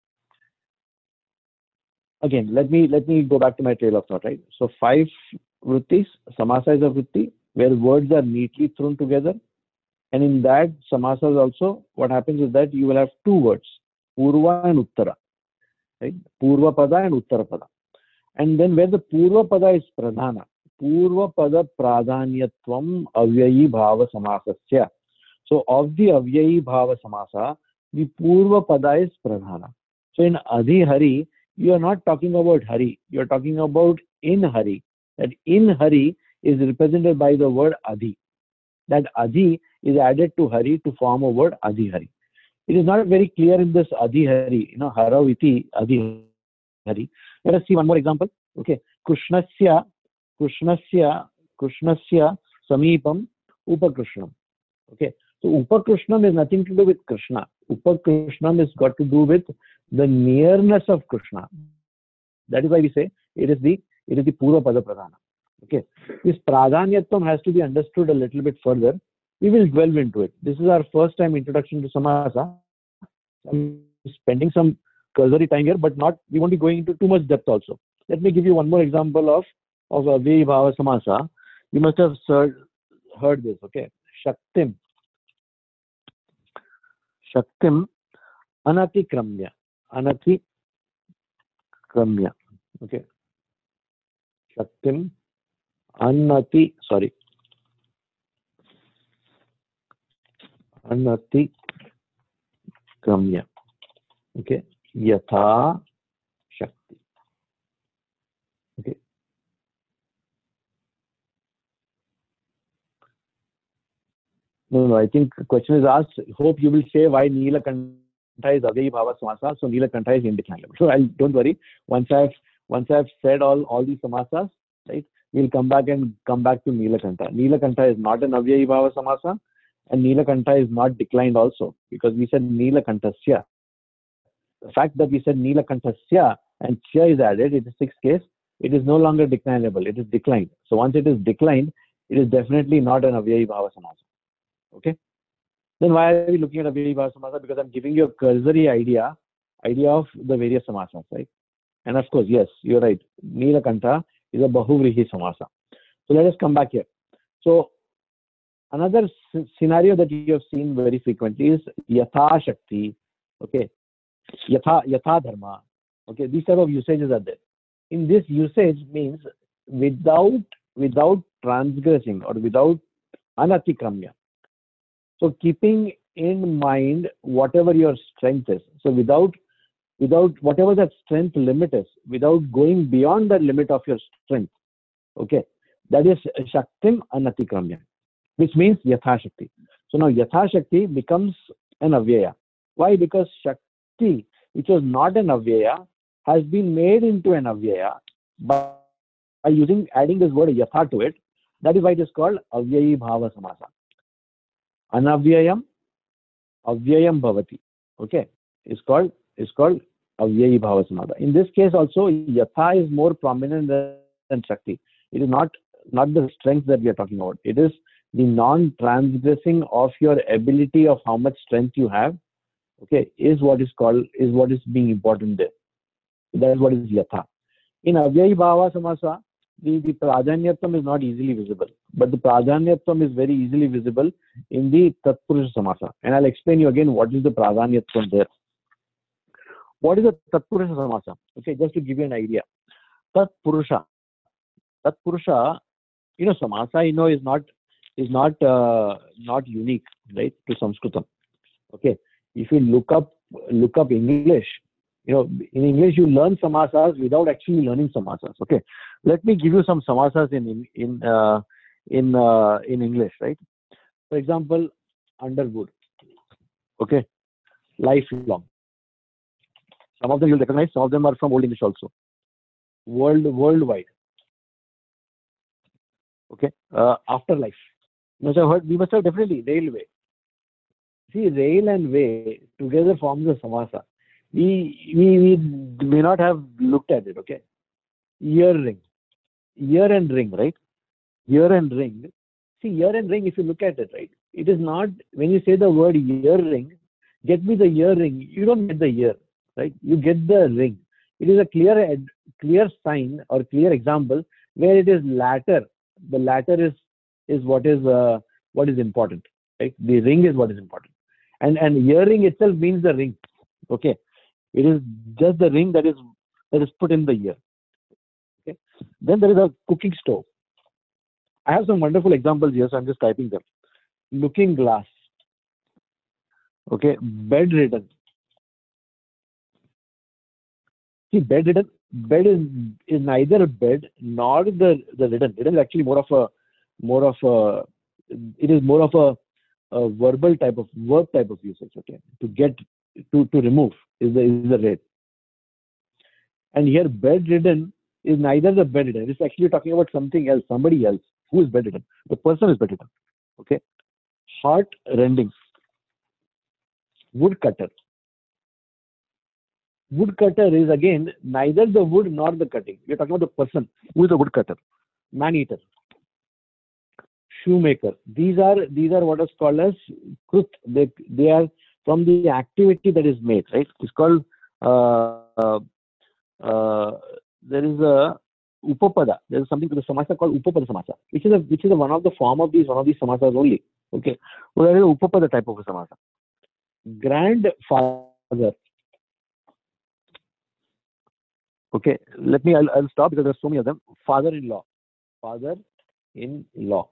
Again, let me let me go back to my trail of thought, right? So five vrittis, samasa is a vritti where words are neatly thrown together, and in that samasas also, what happens is that you will have two words, purva and uttara, right? Purva pada and uttara pada, and then where the purva pada is pradhana, purva pada pradhanyatvam avyayi bhava samasasya. So of the avyayi bhava samasa, the purva pada is pradhana. So in Adi Hari, you are not talking about Hari, you are talking about in Hari. That in Hari is represented by the word Adi. That Adi is added to Hari to form a word Adi Hari. It is not very clear in this Adi Hari, you know, Haraviti Adi Hari. Let us see one more example. Okay, Krishnasya, Krishnasya, Krishnasya Samipam Upakrishnam. Okay, so Upakrishnam is nothing to do with Krishna. Upakrishnam is got to do with the nearness of Krishna. That is why we say it is the it is the Purva Pada Pradhana. Okay, this Pradhanyatvam has to be understood a little bit further. We will delve into it. This is our first time introduction to Samasa. I'm spending some cursory time here, but not we won't be going into too much depth also. Let me give you one more example of of Avyayi Bhava Samasa. You must have heard, heard this. Okay, Shaktim. Shaktim Anatikramya. Anatikramya. Okay. Shaktim Anati, sorry. Anatikramya. Okay. Yatha Shakti. Okay. No, no, I think the question is asked. Hope you will say why Neelakanta is Avyayi Bhava Samasa, so Neelakanta is indeclinable. So I'll, don't worry. Once I've once I've said all, all these samasas, right, we'll come back and come back to Neelakanta. Neelakanta is not an Avyayi Bhava Samasa, and Neelakanta is not declined also, because we said Neelakantasya. The fact that we said Neelakantasya and Sya is added, it is sixth case, it is no longer declinable, it is declined. So once it is declined, it is definitely not an Avyayi Bhava Samasa. Okay. Then why are we looking at Avyayi Bhava Samasa? Because I'm giving you a cursory idea, idea of the various samasas, right? And of course, yes, you're right. Neelakanta is a Bahuvrihi Samasa. So let us come back here. So another scenario that you have seen very frequently is Yatha Shakti, okay, Yatha, Yatha Dharma, okay, these type of usages are there. In this usage means without, without transgressing or without anatikramya. So keeping in mind whatever your strength is. So without, without whatever that strength limit is, without going beyond the limit of your strength. Okay, that is Shaktim Anatikramya, which means Yatha Shakti. So now Yatha Shakti becomes an Avyaya. Why? Because Shakti, which was not an Avyaya, has been made into an Avyaya by, by using adding this word Yatha to it. That is why it is called Avyayi Bhava Samasa. Anavyayam, Avyayam Bhavati. Okay, it's called it's called Avyayi Bhava Samasa. In this case also, Yatha is more prominent than, than Shakti. It is not not the strength that we are talking about. It is the non-transgressing of your ability of how much strength you have. Okay, is what is called is what is being important there. That is what is Yatha. In Avyayi Bhava Samasa, the, the Pradhanyatvam is not easily visible, but the Pradhanyatvam is very easily visible in the Tatpurusha Samasa. And I'll explain you again what is the Pradhanyatvam there. What is the Tatpurusha Samasa? Okay, just to give you an idea. Tatpurusha. Tatpurusha, you know, Samasa, you know, is not is not uh, not unique, right, to Sanskritam. Okay, if you look up look up English, you know, in English you learn samasas without actually learning samasas. Okay, let me give you some samasas in in uh, in uh, in English, right? For example, underwood. Okay, lifelong. Some of them you'll recognize. Some of them are from Old English also. world worldwide. Okay, uh, afterlife. You must have heard. We must have definitely railway. See, rail and way together forms a samasa. We we we may not have looked at it. Okay, earring, ear and ring, right? Ear and ring. See, ear and ring. If you look at it, right, it is not when you say the word earring. Get me the earring. You don't get the ear, right? You get the ring. It is a clear ad- clear sign or clear example where it is latter. The latter is is what is uh, what is important, right? The ring is what is important, and and earring itself means the ring. Okay, it is just the ring that is that is put in the ear. Okay, then there is a cooking stove. I have some wonderful examples here, so I'm just typing them. Looking glass. Okay, bedridden. See, bedridden. Bed is is neither a bed nor the the ridden. Ridden is actually more of a more of a. It is more of a, a verbal type of verb type of usage. Okay, to get to to remove is the is the red. And here bedridden is neither the bedridden. It's actually talking about something else, somebody else who is bedridden. The person is bedridden. Okay, heart rending. Woodcutter. Woodcutter is again neither the wood nor the cutting. We're talking about the person who is a woodcutter. Man eater. Shoemaker. These are these are what is called as krut. They they are from the activity that is made, right? It's called uh, uh, uh, there is a upapada. There is something to the samasa called upapada samasa, which is a which is a one of the form of these one of these samasas only. Okay, so there is a upapada type of a samasa. Grandfather. Okay, let me I'll, I'll stop because there's so many of them. Father-in-law. Father-in-law.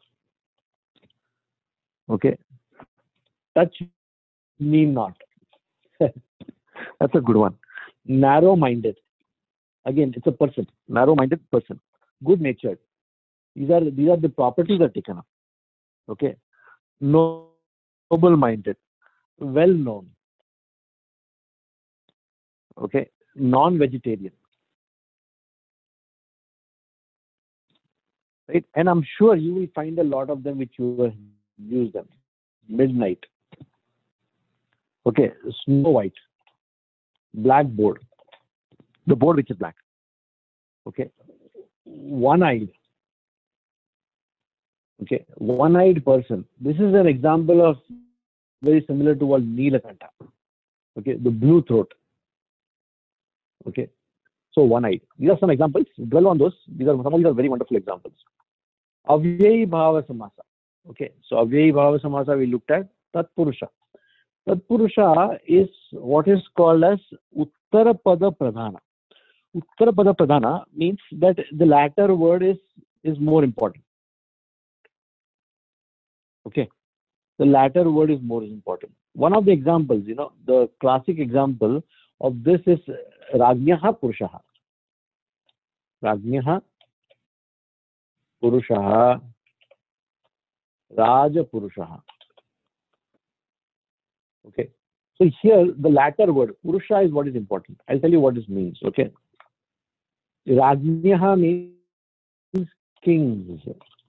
Okay, touch me not. That's a good one. Narrow-minded. Again, it's a person. Narrow-minded person. Good-natured. These are these are the properties that are taken up. Okay. Noble-minded. Well-known. Okay. Non-vegetarian. Right. And I'm sure you will find a lot of them which you will use them. Midnight. Okay. Snow White. Blackboard. The board which is black. Okay. One-eyed. Okay. One-eyed person. This is an example of very similar to what Neelakanta. Okay. The blue throat. Okay. So one-eyed. These are some examples. Dwell on those. These are some of these are very wonderful examples. Avyayi Bhava Samasa. Okay. So Avyayi Bhava Samasa we looked at. Tatpurusha. Tatpurusha is what is called as Uttarapada Pradhana. Uttarapada Pradhana means that the latter word is, is more important. Okay. The latter word is more important. One of the examples, you know, the classic example of this is Rajnyaha Purushaha. Rajnyaha Purushaha. Raja Purushaha. Okay. So here the latter word, Purusha, is what is important. I'll tell you what this means. Okay. Rajnyaha means kings.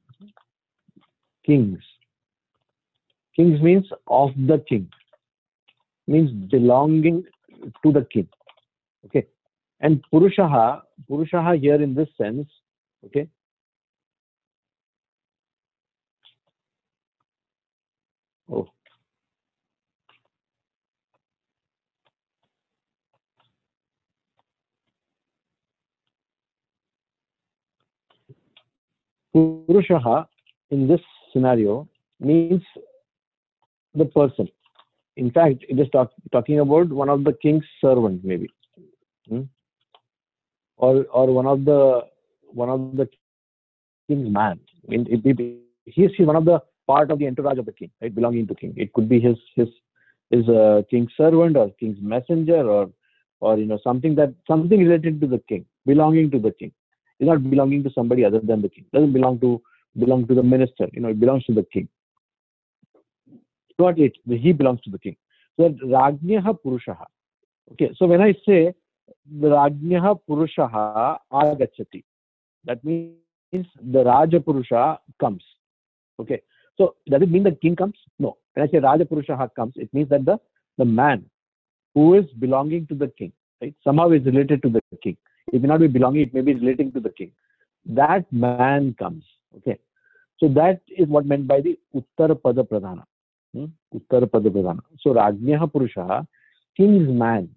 Kings. Kings means of the king. Means belonging to the king. Okay. And Purushaha, Purushaha here in this sense, okay. Oh. Purushaha in this scenario means the person. In fact, it is talk, talking about one of the king's servants, maybe, hmm? or or one of the one of the king's man. In, it, it, he is one of the part of the entourage of the king, right? Belonging to king. It could be his his his uh, king's servant or king's messenger or or you know something that something related to the king, belonging to the king. It's not belonging to somebody other than the king. It doesn't belong to belong to the minister. You know, it belongs to the king. Not it. He belongs to the king. So Rajnyaha Purushaha. Okay. So when I say the Rajnyaha Purushaha Agachati. That means the Raja Purusha comes. Okay. So does it mean the king comes? No. When I say Raja Purushaha comes, it means that the, the man who is belonging to the king, right, somehow is related to the king. It may not be belonging, it may be relating to the king. That man comes. Okay. So that is what meant by the Uttara Pada Pradhana. Hmm? Uttara Pada Pradhana. So Rajnyaha Purushaha, king's man.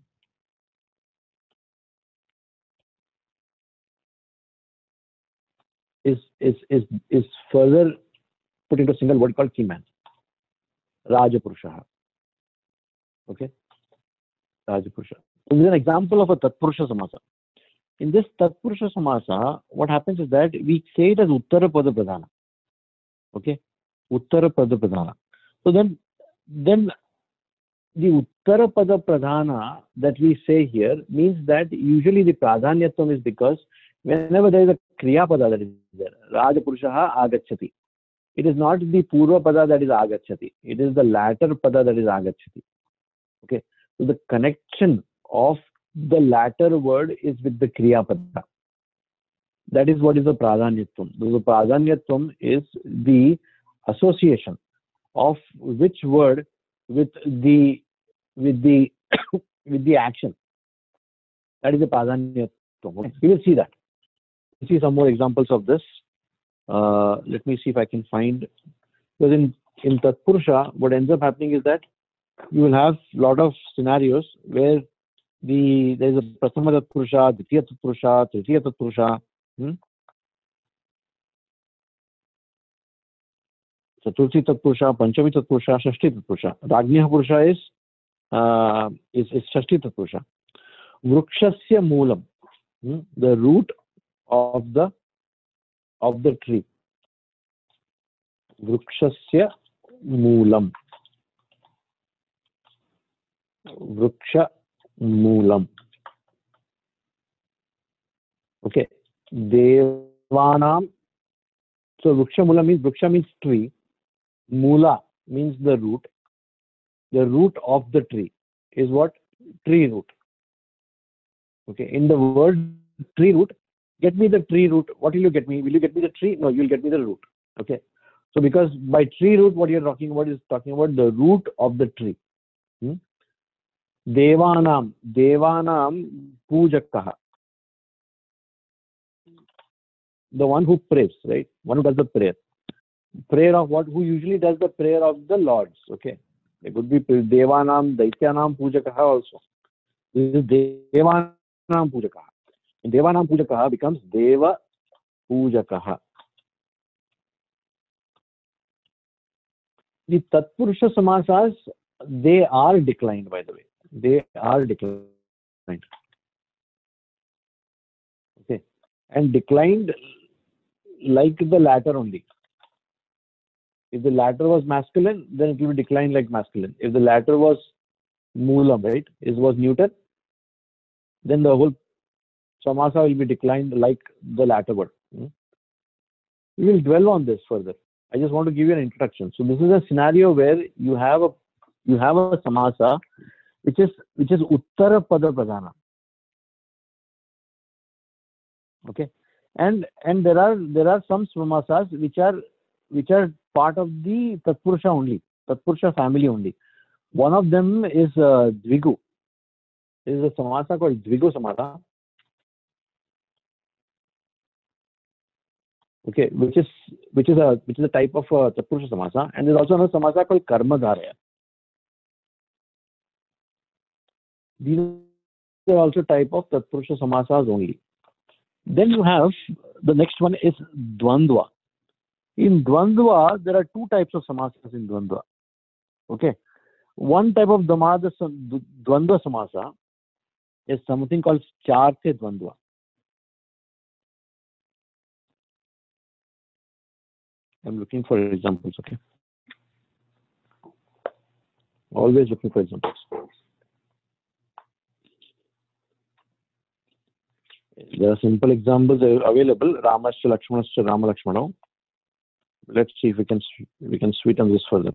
Is, is, is, is further put into a single word called king man. Raja Purushaha. Okay. Raja Purusha. So this is an example of a Tatpurusha Samasa. In this Tatpurusha Samasa, what happens is that we say it as Uttara Pada Pradhana. Okay. Uttara Pada Pradhana. So then, then the Uttara Pada Pradhana that we say here means that usually the Pradhanyatvam is because whenever there is a Kriya Pada that is there, Raja Purushaha Agachati. It is not the Purva Pada that is Agachati. It is the latter Pada that is Agachati. Okay. So the connection of the latter word is with the Kriya Pada. That is what is the Pradhanyatvam. The Pradhanyatvam is the association of which word with the with the with the action. That is the Pradhanyatvam. Okay. We will see that. We'll see some more examples of this. Uh, let me see if I can find, because in, in Tatpurusha, what ends up happening is that you will have a lot of scenarios where the there is a Prathama Tatpurusha, Dvitiya Tatpurusha, Tritiya Tatpurusha, hmm? Chaturthi Tatpurusha, Panchami Tatpurusha, Shashti Tatpurusha. Rajnyaha Purusha is, uh, is, is Shashti Tatpurusha. Vrukshasya Moolam, hmm? the root of the of the tree. Vrukshasya Moolam. Vruksha Moolam. Okay. Devanam. So Vruksha Moolam means, Vruksha means tree. Moola means the root. The root of the tree is what? Tree root. Okay. In the word tree root, get me the tree root. What will you get me? Will you get me the tree? No, you'll get me the root. Okay. So because by tree root, what you're talking about is talking about the root of the tree. Hmm? Devanam. Devanam Pujakaha. The one who prays, right? One who does the prayer. Prayer of what? Who usually does the prayer of the lords. Okay. It could be Devanam, Daityanam Pujakaha also. This is Devanam Pujakaha. And Devanam Pujakaha becomes Deva Pujakaha. The Tatpurusha Samasas, they are declined, by the way. They are declined. Okay. And declined like the latter only. If the latter was masculine, then it will be declined like masculine. If the latter was Moolam, right, it was neuter, then the whole Samasa will be declined like the latter word. Hmm? We will dwell on this further. I just want to give you an introduction. So this is a scenario where you have a you have a Samasa which is which is Uttara Pada Pradhana. Okay. And and there are there are some Samasas which are which are part of the Tatpurusha only, Tatpurusha family only. One of them is uh, Dvigu. There is a Samasa called Dvigu Samasa. Okay, which is which is a which is a type of uh, Tatpurusha Samasa, and there's also another Samasa called Karma Dharaya. These are also type of Tatpurusha Samasas only. Then you have the next one is Dvandva. In Dvandva, there are two types of Samasas in Dvandva. Okay, one type of Dhamada Dvandva Samasa is something called Charthe Dvandva. I'm looking for examples, okay? Always looking for examples. There are simple examples available. Ramascha Lakshmanascha Rama Lakshmano. Let's see if we can we can sweeten this further.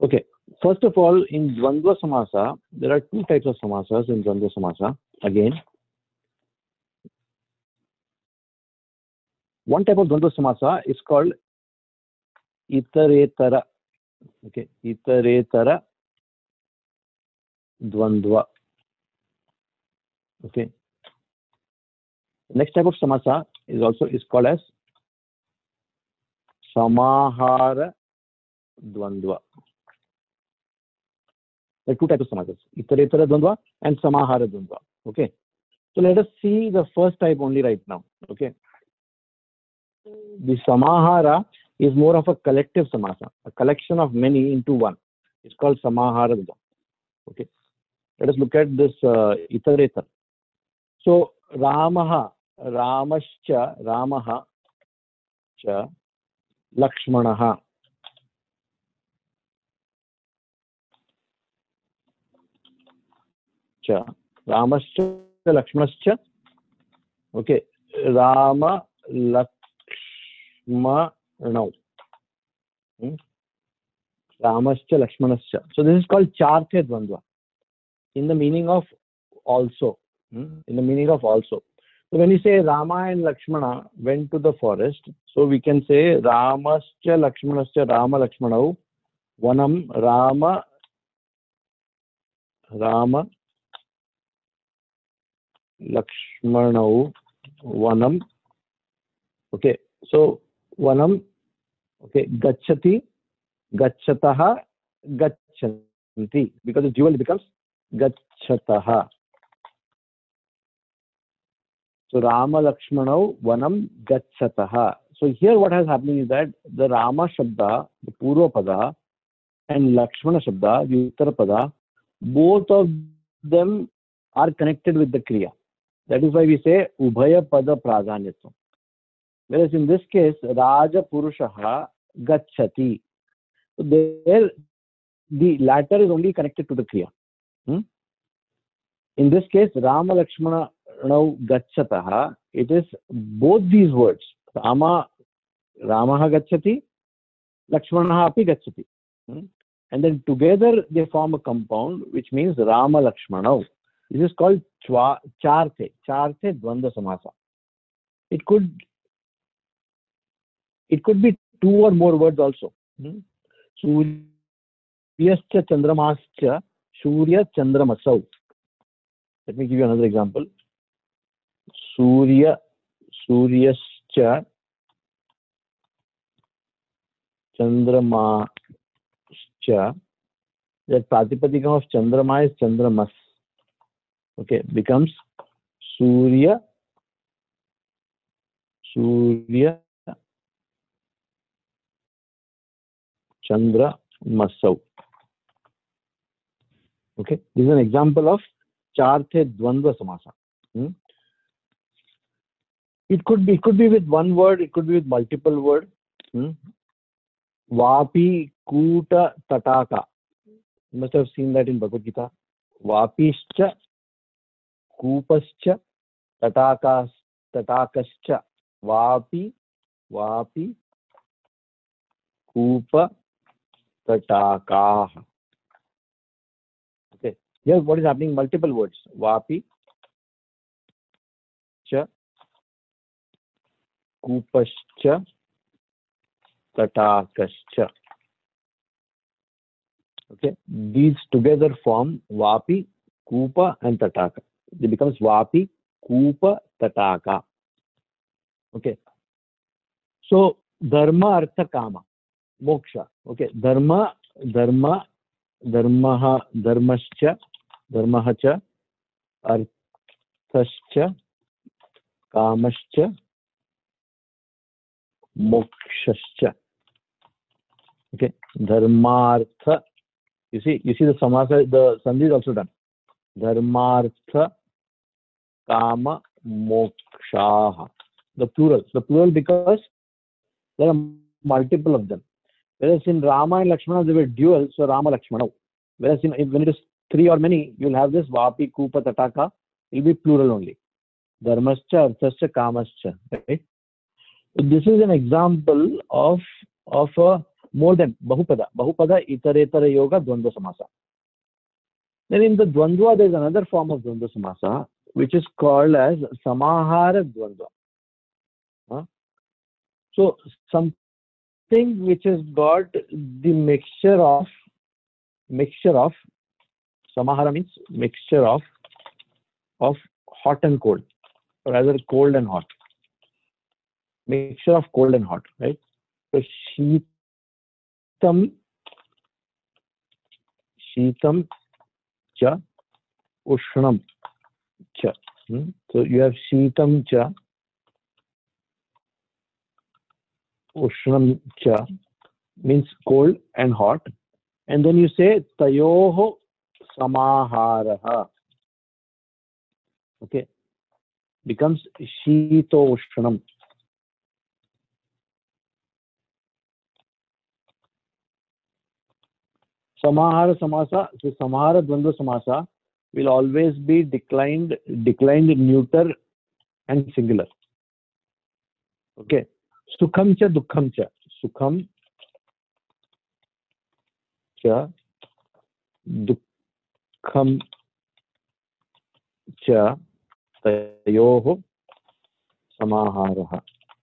Okay. First of all, in Dvandva Samasa, there are two types of samasas in Dvandva Samasa. Again, one type of Dvandva Samasa is called Itaretara. Okay, Itaretara Dvandva. Okay. Next type of samasa is also is called as Samahara Dvandva. There are two types of samasas, Itaretara Dvandva and Samahara Dvandva. Okay. So let us see the first type only right now. Okay. The Samahara is more of a collective samasa, a collection of many into one. It's called Samahara Dvandva. Okay. Let us look at this uh, Itaretara. So Ramaha, Ramascha, Ramaha cha, Lakshmanaha. Cha, Ramascha, Lakshmanascha. Okay, Rama, Lakshmanau. Hmm? Ramascha, Lakshmanascha. So this is called Charte Dvandva. In the meaning of also. Hmm? In the meaning of also. So when you say Rama and Lakshmana went to the forest, so we can say Ramascha Lakshmanascha Rama Lakshmanau Vanam Rama Rama Lakshmanau Vanam. Okay, so Vanam, okay, Gachati, Gachataha, Gachanti. Because the dual becomes Gachataha. So Rama Lakshmanau Vanam Gachataha. So here what has happening is that the Rama Shabda, the Purva Pada, and Lakshmana Shabda, the Uttara Pada, both of them are connected with the Kriya. That is why we say Ubhaya Pada Pradhanyatvam. Whereas in this case, Raja Purushaha Gachati. So there, the latter is only connected to the Kriya. Hmm? In this case, Rama Lakshmana now Gachataha, it is both these words. Rama, Ramaha Gachati, Lakshmanaha api Gachati. Hmm? And then together they form a compound which means Rama Lakshmanau. This is called chwa, Charte, Charte Dvandva Samasa. It could, it could be two or more words also. Hmm? Suryascha Chandramascha, Surya Chandramasau. Let me give you another example. Surya, Suryascha Chandramascha. That Pratipadikam of Chandrama is Chandramas. Okay, becomes Surya, Surya Chandra Masau. Okay, this is an example of Charte Dvandva Samasa. Hmm? It could be, it could be with one word, it could be with multiple words. Hmm? Vapi Kuta Tataka. You must have seen that in Bhagavad Gita. Vapischa Kupascha Tatakas Tatakascha. Vapi Vapi Kupa Tataka. Okay. Here what is happening? Multiple words. Vapi Cha Kupascha Tatakascha. Okay. These together form Vapi, Kupa and Tataka. It becomes Vapi, Kupa, Tataka. Okay. So Dharma, Artha, Kama, Moksha. Okay. Dharma, Dharma, Dharmaha, Dharmascha, Dharmahacha, Arthascha, Kamascha, Mokshascha. Okay. Dharmartha. You see, you see the samasa, the sandhi is also done. Dharmartha, Kama, Mokshaha. The plural. The plural because there are multiple of them. Whereas in Rama and Lakshmana, they were dual, so Rama Lakshmana. Whereas in, when it is three or many, you will have this Vapi, Kupa, Tataka. It will be plural only. Dharmascha, Arthascha, Kamascha. Right? So this is an example of, of a more than Bahupada. Bahupada Itaretara Yoga Dvandva Samasa. Then in the Dvandva, there is another form of Dvandva Samasa, which is called as Samahara Dvandva. Huh? So something which has got the mixture of, mixture of, Samahara means mixture of, of hot and cold, or rather cold and hot. Mixture of cold and hot, right? So Shitam, Shitam cha, Ushnam cha. Hmm? So you have Shitam cha, Ushnam cha, means cold and hot. And then you say Tayoho Samaharaha. Okay. Becomes Shito Ushnam. Samahara Samasa, so Samahara Dvandva Samasa will always be declined, declined neuter and singular. Okay. Sukham cha, Dukkham cha. Sukham cha, Dukkham cha, Tayoho Samaharaha.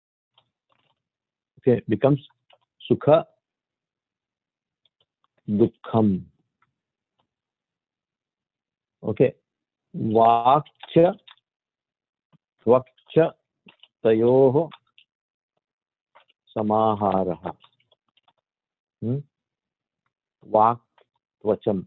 Okay. Becomes Sukha Dukkham. Okay. Vakcha, Tvakcha, Tayoho Samaharaha. Hmm? Vak, Tvacham.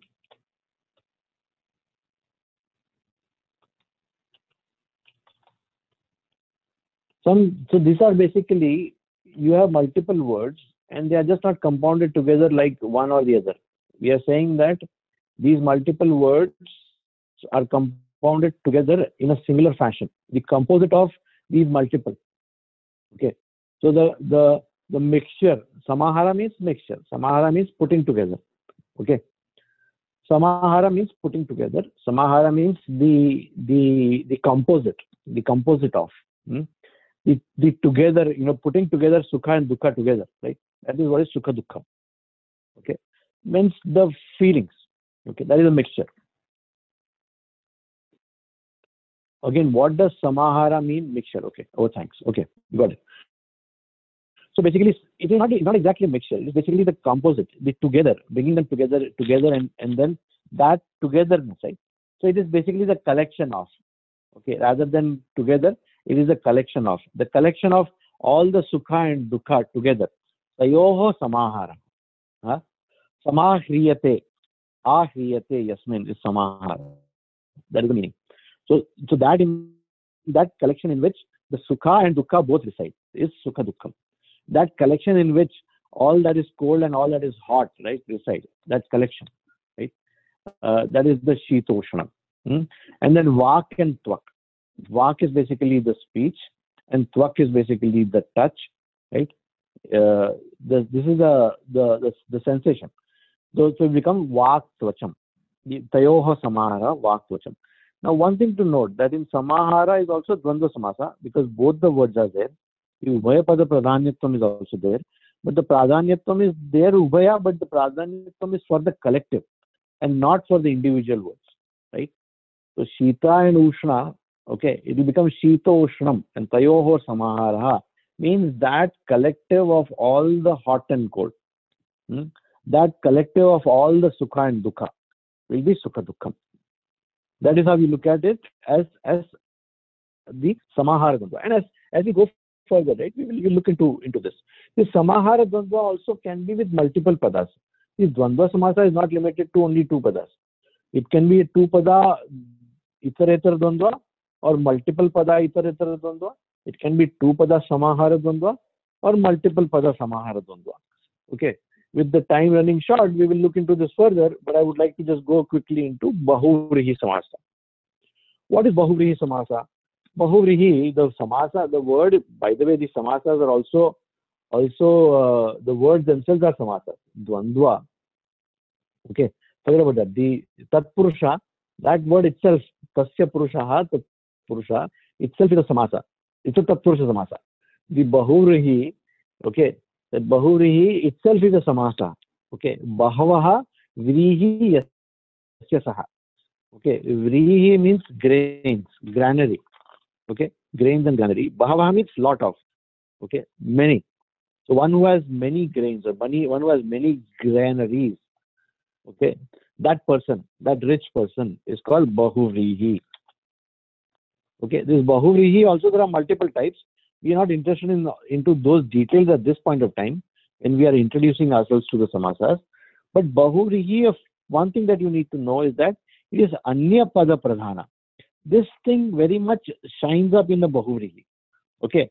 Some, so these are basically, you have multiple words and they are just not compounded together like one or the other. We are saying that these multiple words are compounded together in a similar fashion. The composite of these multiple. Okay. So the, the, the mixture, Samahara means mixture. Samahara means putting together. Okay. Samahara means putting together. Samahara means the, the, the composite, the composite of. Hmm? The, the together, you know, putting together Sukha and Dukkha together, right? That is what is Sukha Dukkha. Okay. Means the feelings. Okay. That is a mixture. Again, what does Samahara mean? Mixture. Okay. Oh, thanks. Okay. Got it. So basically, it is not, it's not exactly a mixture. It's basically the composite, the together, bringing them together, together, and, and then that togetherness, right? So it is basically the collection of, okay, rather than together, it is a collection of, the collection of all the Sukha and Dukkha together. Tayoho Samahara. Huh? Samahriyate. Ahriyate Yasmin is Samahara. That is the meaning. So, so that in that collection in which the Sukha and Dukkha both reside is Sukha Dukkha. That collection in which all that is cold and all that is hot, right, reside. That collection, right? Uh, that is the Shitoshnam. Hmm? And then Vak and Tvak. Vak is basically the speech, and Tvak is basically the touch, right? Uh, the, this is the, the, the, the sensation. So, so it becomes Vak Tvacham. Tayoha Samahara, Vak Tvacham. Now, one thing to note that in Samahara is also Dvandva Samasa because both the words are there. Ubhaya Pada Pradhanyatvam is also there. But the Pradhanyatvam is there, Ubhaya, but the Pradhanyatvam is for the collective and not for the individual words, right? So, Shita and Ushna, okay, it will become Shita Ushnam and Tayoho Samahara means that collective of all the hot and cold. Hmm? That collective of all the Sukha and Dukkha will be Sukha Dukkham. That is how we look at it as, as the Samahara Dvandva. And as, as we go further, right, we will we'll look into, into this. The Samahara Dvandva also can be with multiple padas. This Dvandva Samasa is not limited to only two padas. It can be a two pada Iterator Dvandva or multiple pada Iterator Dvandva. It can be two pada Samahara Dvandva or multiple pada Samahara Dvandva. Okay. With the time running short, we will look into this further, but I would like to just go quickly into Bahuvrihi Samasa. What is Bahuvrihi Samasa? Bahuvrihi, the Samasa, the word, by the way, the Samasas are also, also uh, the words themselves are Samasas. Dvandva. Okay, forget about that. The Tatpurusha, that word itself, Tasya Purushaha, Tatpurusha, itself is a Samasa. It's a Tatpurusha Samasa. The Bahuvrihi, okay, That Bahuvrihi itself is a samasa. Okay. Bahavaha Vrihi Yasya Saha. Okay. Vrihi means grains, granary. Okay. Grains and granary. Bahavaha means lot of. Okay. Many. So one who has many grains or money, one who has many granaries. Okay. That person, that rich person is called Bahuvrihi. Okay. This Bahuvrihi also there are multiple types. We are not interested in into those details at this point of time when we are introducing ourselves to the samasas. But Bahuvrihi, of one thing that you need to know is that it is Anya Pada Pradhana. This thing very much shines up in the Bahuvrihi. Okay.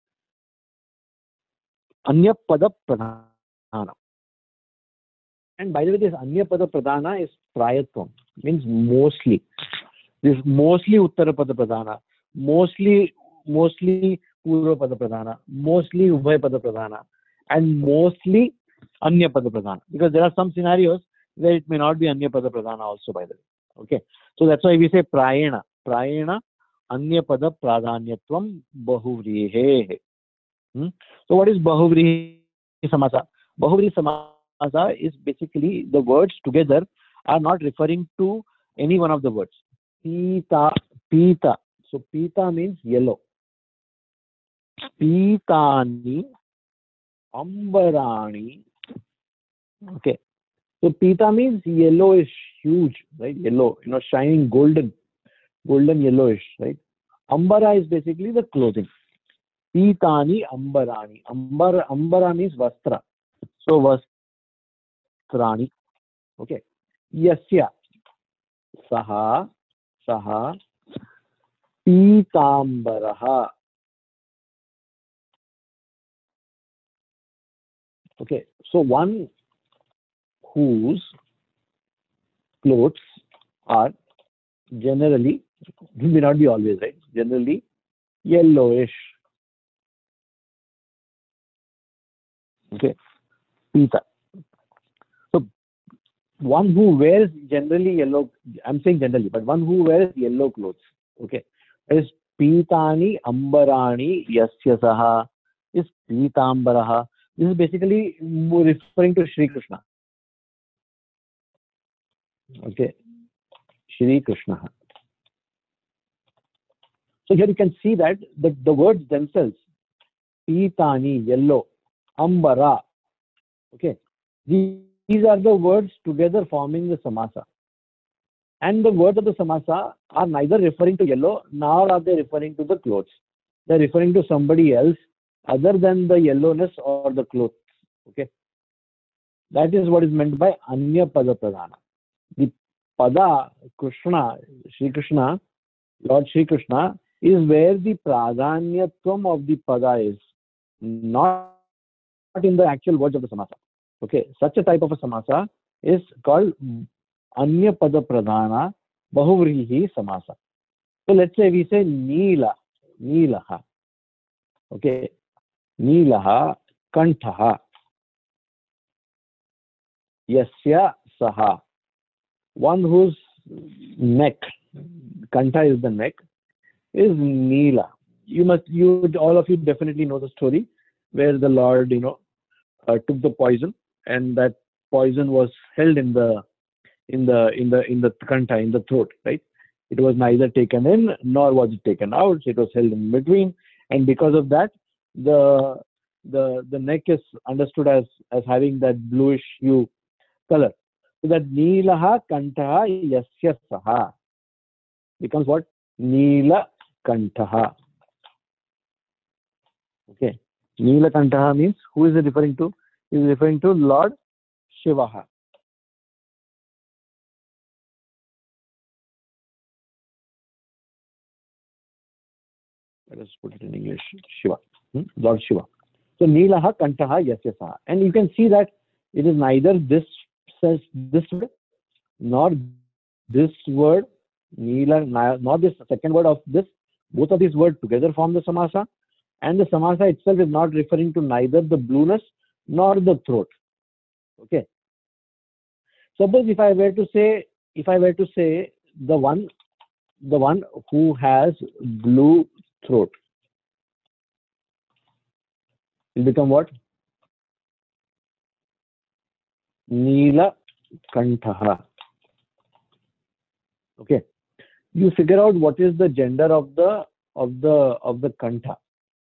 Anya Pada Pradhana. And by the way, this Anya Pada Pradhana is Prayatvam, means mostly. This mostly Uttara Pada Pradhana, mostly, mostly Purva Pada Pradhana, mostly Ubhay Pada Pradhana, and mostly Anya Pada Pradhana. Because there are some scenarios where it may not be Anya Pada Pradhana also, by the way. Okay. So that's why we say Prayena. Prayena Anya Pada Pradhanyatvam Bahuvrihe. Hmm? So what is Bahuvrihi Samasa? Bahuvrihi Samasa is basically the words together are not referring to any one of the words. Pita, Pita. So Pita means yellow. Pitani, Ambarani. Okay. So Pita means yellowish, huge, right? Yellow, you know, shining golden, golden yellowish, right? Ambara is basically the clothing. Pitani, Ambarani. Ambar, Ambara means Vastra. So Vastrani. Okay. Yasya, Saha, Saha, Pitambaraha. Okay. So one whose clothes are generally, may not be always, right? Generally yellowish. Okay. Pita. So one who wears generally yellow, I'm saying generally, but one who wears yellow clothes. Okay. That is Pitani Ambarani Yasya Saha is Pitambaraha. This is basically referring to Sri Krishna. Okay. Shri Krishna. So here you can see that the, the words themselves, Pitani, yellow, Ambara. Okay. These, these are the words together forming the samasa. And the words of the samasa are neither referring to yellow nor are they referring to the clothes. They are referring to somebody else other than the yellowness or the clothes. Okay. That is what is meant by Anya Pada Pradhana. The Pada, Krishna, Sri Krishna, Lord Sri Krishna is where the pradhanyatvam of the Pada is, not in the actual words of the samasa. Okay, such a type of a samasa is called Anya Pada Pradhana Bahuvrihi Samasa. So let's say we say Neela, Neelaha. Okay, Neelaha Kantaha Yasya Saha. One whose neck, Kanta is the neck, is Neela. You must, you all of you definitely know the story where the Lord, you know, uh, took the poison, and that poison was held in the in the in the in the Kanta, in the throat, right? It was neither taken in nor was it taken out. It was held in between, and because of that, the the the neck is understood as as having that bluish hue color. So that Neelaha Kantaha Yasya Saha becomes what? Neela Kantaha. Okay. Neela Kantaha means, who is it referring to? It is referring to Lord Shivaha. Let us put it in English. Shiva. Hmm? Lord Shiva. So Neelaha Kantaha Yasya Saha. And you can see that it is neither this says this word nor this word, Neela, nor this second word of this. Both of these words together form the samasa, and the samasa itself is not referring to neither the blueness nor the throat. Okay. Suppose if I were to say, if I were to say the one, the one who has blue throat, will become what? Neela Kantaha. Okay. You figure out what is the gender of the of the of the Kantha,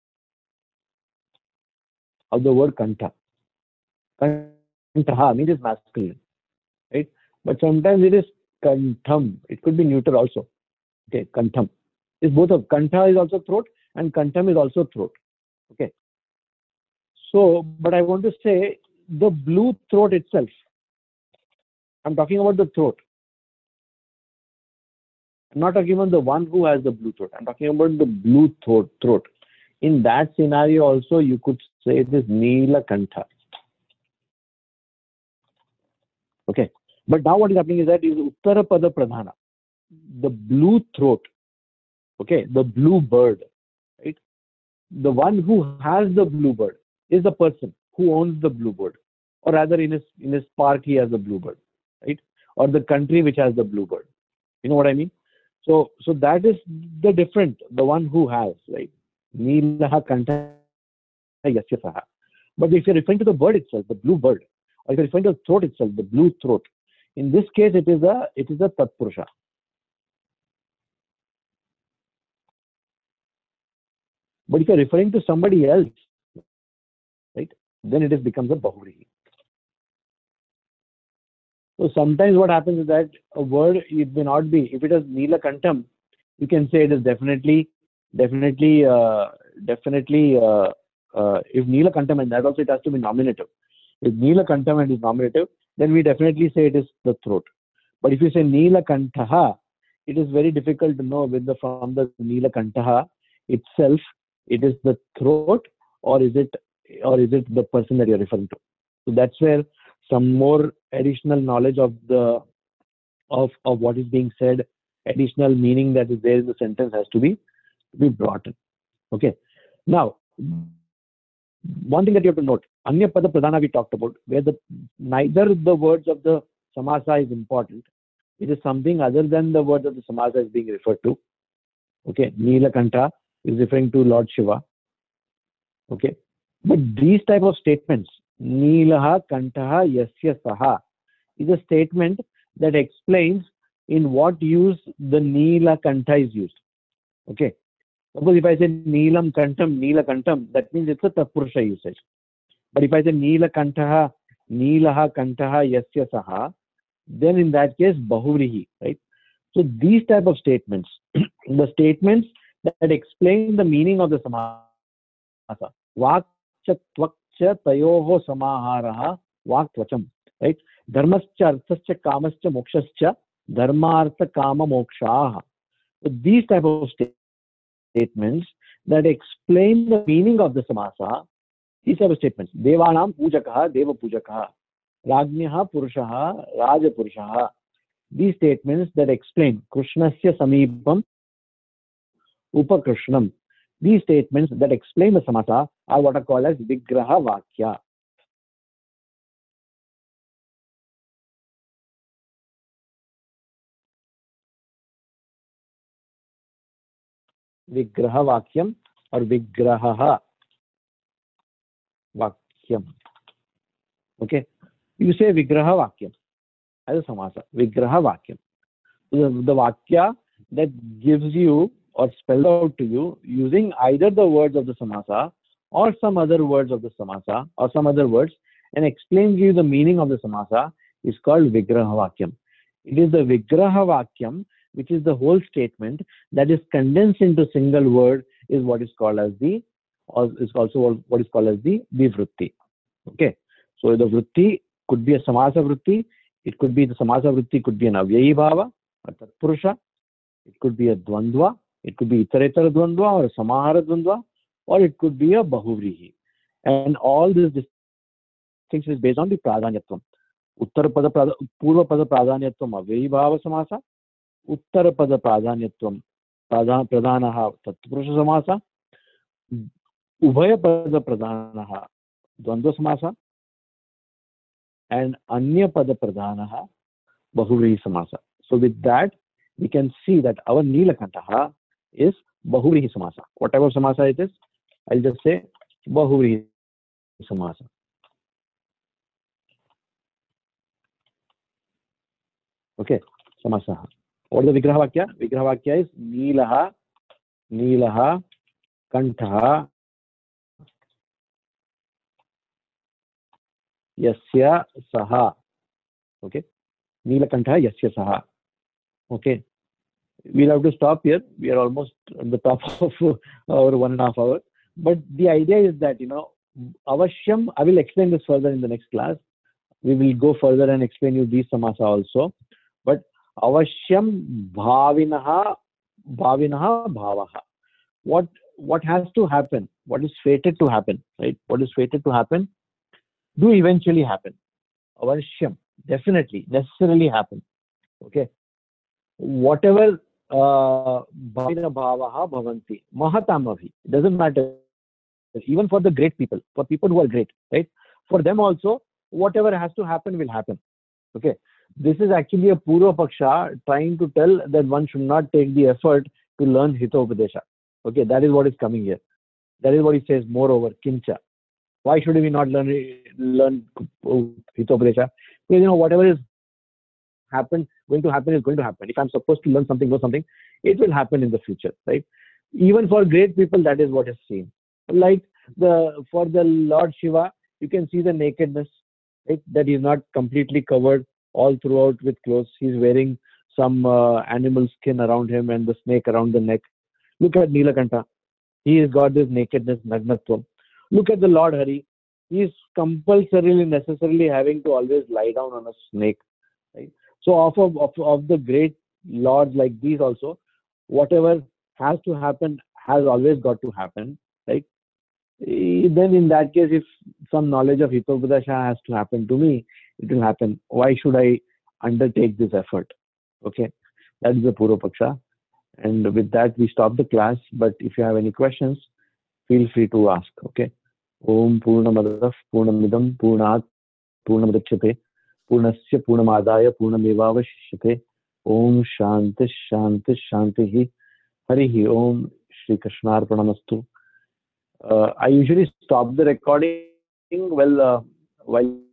of the word Kantha. Kantaha means it's masculine, right? But sometimes it is Kantham. It could be neuter also. Okay, Kantham. It's both of Kantha is also throat and Kantham is also throat. Okay. So, but I want to say the blue throat itself. I'm talking about the throat. I'm not talking about the one who has the blue throat. I'm talking about the blue throat. throat. In that scenario also, you could say it is Neela Kantha. Okay. But now what is happening is that is Uttara Pada Pradhana. The blue throat. Okay. The blue bird. Right. The one who has the blue bird is the person who owns the blue bird. Or rather in his, in his park he has the blue bird. Right. Or the country which has the blue bird. You know what I mean? So, so that is the different, the one who has, right? Neelaha Kantha Yasya Saha. But if you're referring to the bird itself, the blue bird, or if you're referring to the throat itself, the blue throat, in this case it is a it is a Tatpurusha. But if you're referring to somebody else, right, then it is becomes a Bahuvrihi. So sometimes what happens is that a word, it may not be, if it is Neela Kantam, you can say it is definitely, definitely, uh, definitely, uh, uh, if Neela Kantam, and that also it has to be nominative. If Neela Kantam and is nominative, then we definitely say it is the throat. But if you say Neela Kantaha, it is very difficult to know whether from the Neela Kantaha itself, it is the throat, or is it, or is it the person that you're referring to. So that's where some more additional knowledge of the of of what is being said, additional meaning that is there in the sentence has to be to be brought in. Okay. Now, one thing that you have to note, Anya Pada Pradhana we talked about, where the neither the words of the samasa is important. It is something other than the words of the samasa is being referred to. Okay. Neelakantha is referring to Lord Shiva. Okay. But these type of statements, Neelaha Kantaha Yasya Saha, is a statement that explains in what use the Neela Kantha is used. Okay. Suppose if I say Neelam Kantam, Neela Kantam, that means it's a Tatpurusha usage. But if I say Neela Kantaha, Neelaha Kantaha Yasya Saha, then in that case Bahuvrihi, right? So these type of statements, the statements that explain the meaning of the samasa, Vak Tvakcha Tayoho Samaharaha Vak Tvacham, right? Dharmascha Arthascha Kamascha Mokshascha Dharmartha Kama Mokshaha. So these type of statements that explain the meaning of the samasa, these type of statements. Devanam Pujakaha, Deva Pujakaha, Rajnyaha Purushaha, Raja Purushaha. These statements that explain Krishnasya Samipam Upakrishnam. These statements that explain the samasa are what are called as Vigraha Vakya. Vigraha Vakyam or Vigraha Vakyam. Okay. You say Vigraha Vakyam as a samasa. Vigraha Vakyam. The, the Vakya that gives you or spells out to you using either the words of the samasa or some other words of the samasa or some other words and explains you the meaning of the samasa is called Vigraha Vakyam. It is the Vigraha Vakyam, which is the whole statement that is condensed into a single word, is what is called as the, or is also what is called as the, the vritti. Okay. So the vritti could be a samasa vritti. It could be the samasa vritti could be an avyayi bhava, a tatpurusha. It could be a dvandva. It could be itaretara dvandva or a samahara dvandva, or it could be a bahuvrihi. And all these things is based on the pradhanyatvam. Uttara pada pradha, purva pada pradhanyatvam avyayi bhava samasa. Uttara pada pradhanyatvam pradhanaha tatpurusha samasa. Ubhaya pada pradhanaha dvandva samasa. And anya pada pradhanaha bahuvrihi samasa. So with that, we can see that our Neelakantaha is Bahuvrihi samasa. Whatever samasa it is, I'll just say Bahuvrihi samasa. Okay, Samasaha. What is the Vigraha Vakya? Vigraha Vakya is Neelaha, Neelaha, Kantaha, Yasya Saha. Okay, Neelakantha, Yasya Saha. Okay, we'll have to stop here. We are almost at the top of our one and a half hour. But the idea is that, you know, Avashyam, I will explain this further in the next class. We will go further and explain you these samasa also. But Avashyam Bhavinaha, Bhavinaha Bhavaha. What, what has to happen? What is fated to happen? Right? What is fated to happen? Do eventually happen. Avashyam, definitely, necessarily happen. Okay. Whatever uh, bhavina bhavaha bhavanti, mahatamavi. It doesn't matter. Even for the great people, for people who are great, right? For them also, whatever has to happen will happen. Okay. This is actually a Purva Paksha trying to tell that one should not take the effort to learn Hitopadesha. Okay. That is what is coming here. That is what he says. Moreover, Kincha. Why should we not learn learn Hitopadesha? Because, you know, whatever is happen, going to happen is going to happen. If I'm supposed to learn something, know something, it will happen in the future, right? Even for great people, that is what is seen. Like the for the Lord Shiva, you can see the nakedness, right? That he's not completely covered all throughout with clothes. He's wearing some uh, animal skin around him and the snake around the neck. Look at Neelakanta. He has got this nakedness, Nagnatvam. Look at the Lord Hari. He is compulsorily, necessarily having to always lie down on a snake, right? So of, of, of the great lords like these also, whatever has to happen has always got to happen, right? Then in that case, if some knowledge of Hitopadesha has to happen to me, it will happen. Why should I undertake this effort? Okay, that is the Purva Paksha. And with that, we stop the class. But if you have any questions, feel free to ask. Okay. Om Purnamadav Purnamidam Purnat Purnamudachyate Purnasya Purnamadaya Purnamevavashishyate. Om Shanti Shanti Shanti Harihi Om Shri Krishnarpanamastu. Uh, I usually stop the recording well uh, while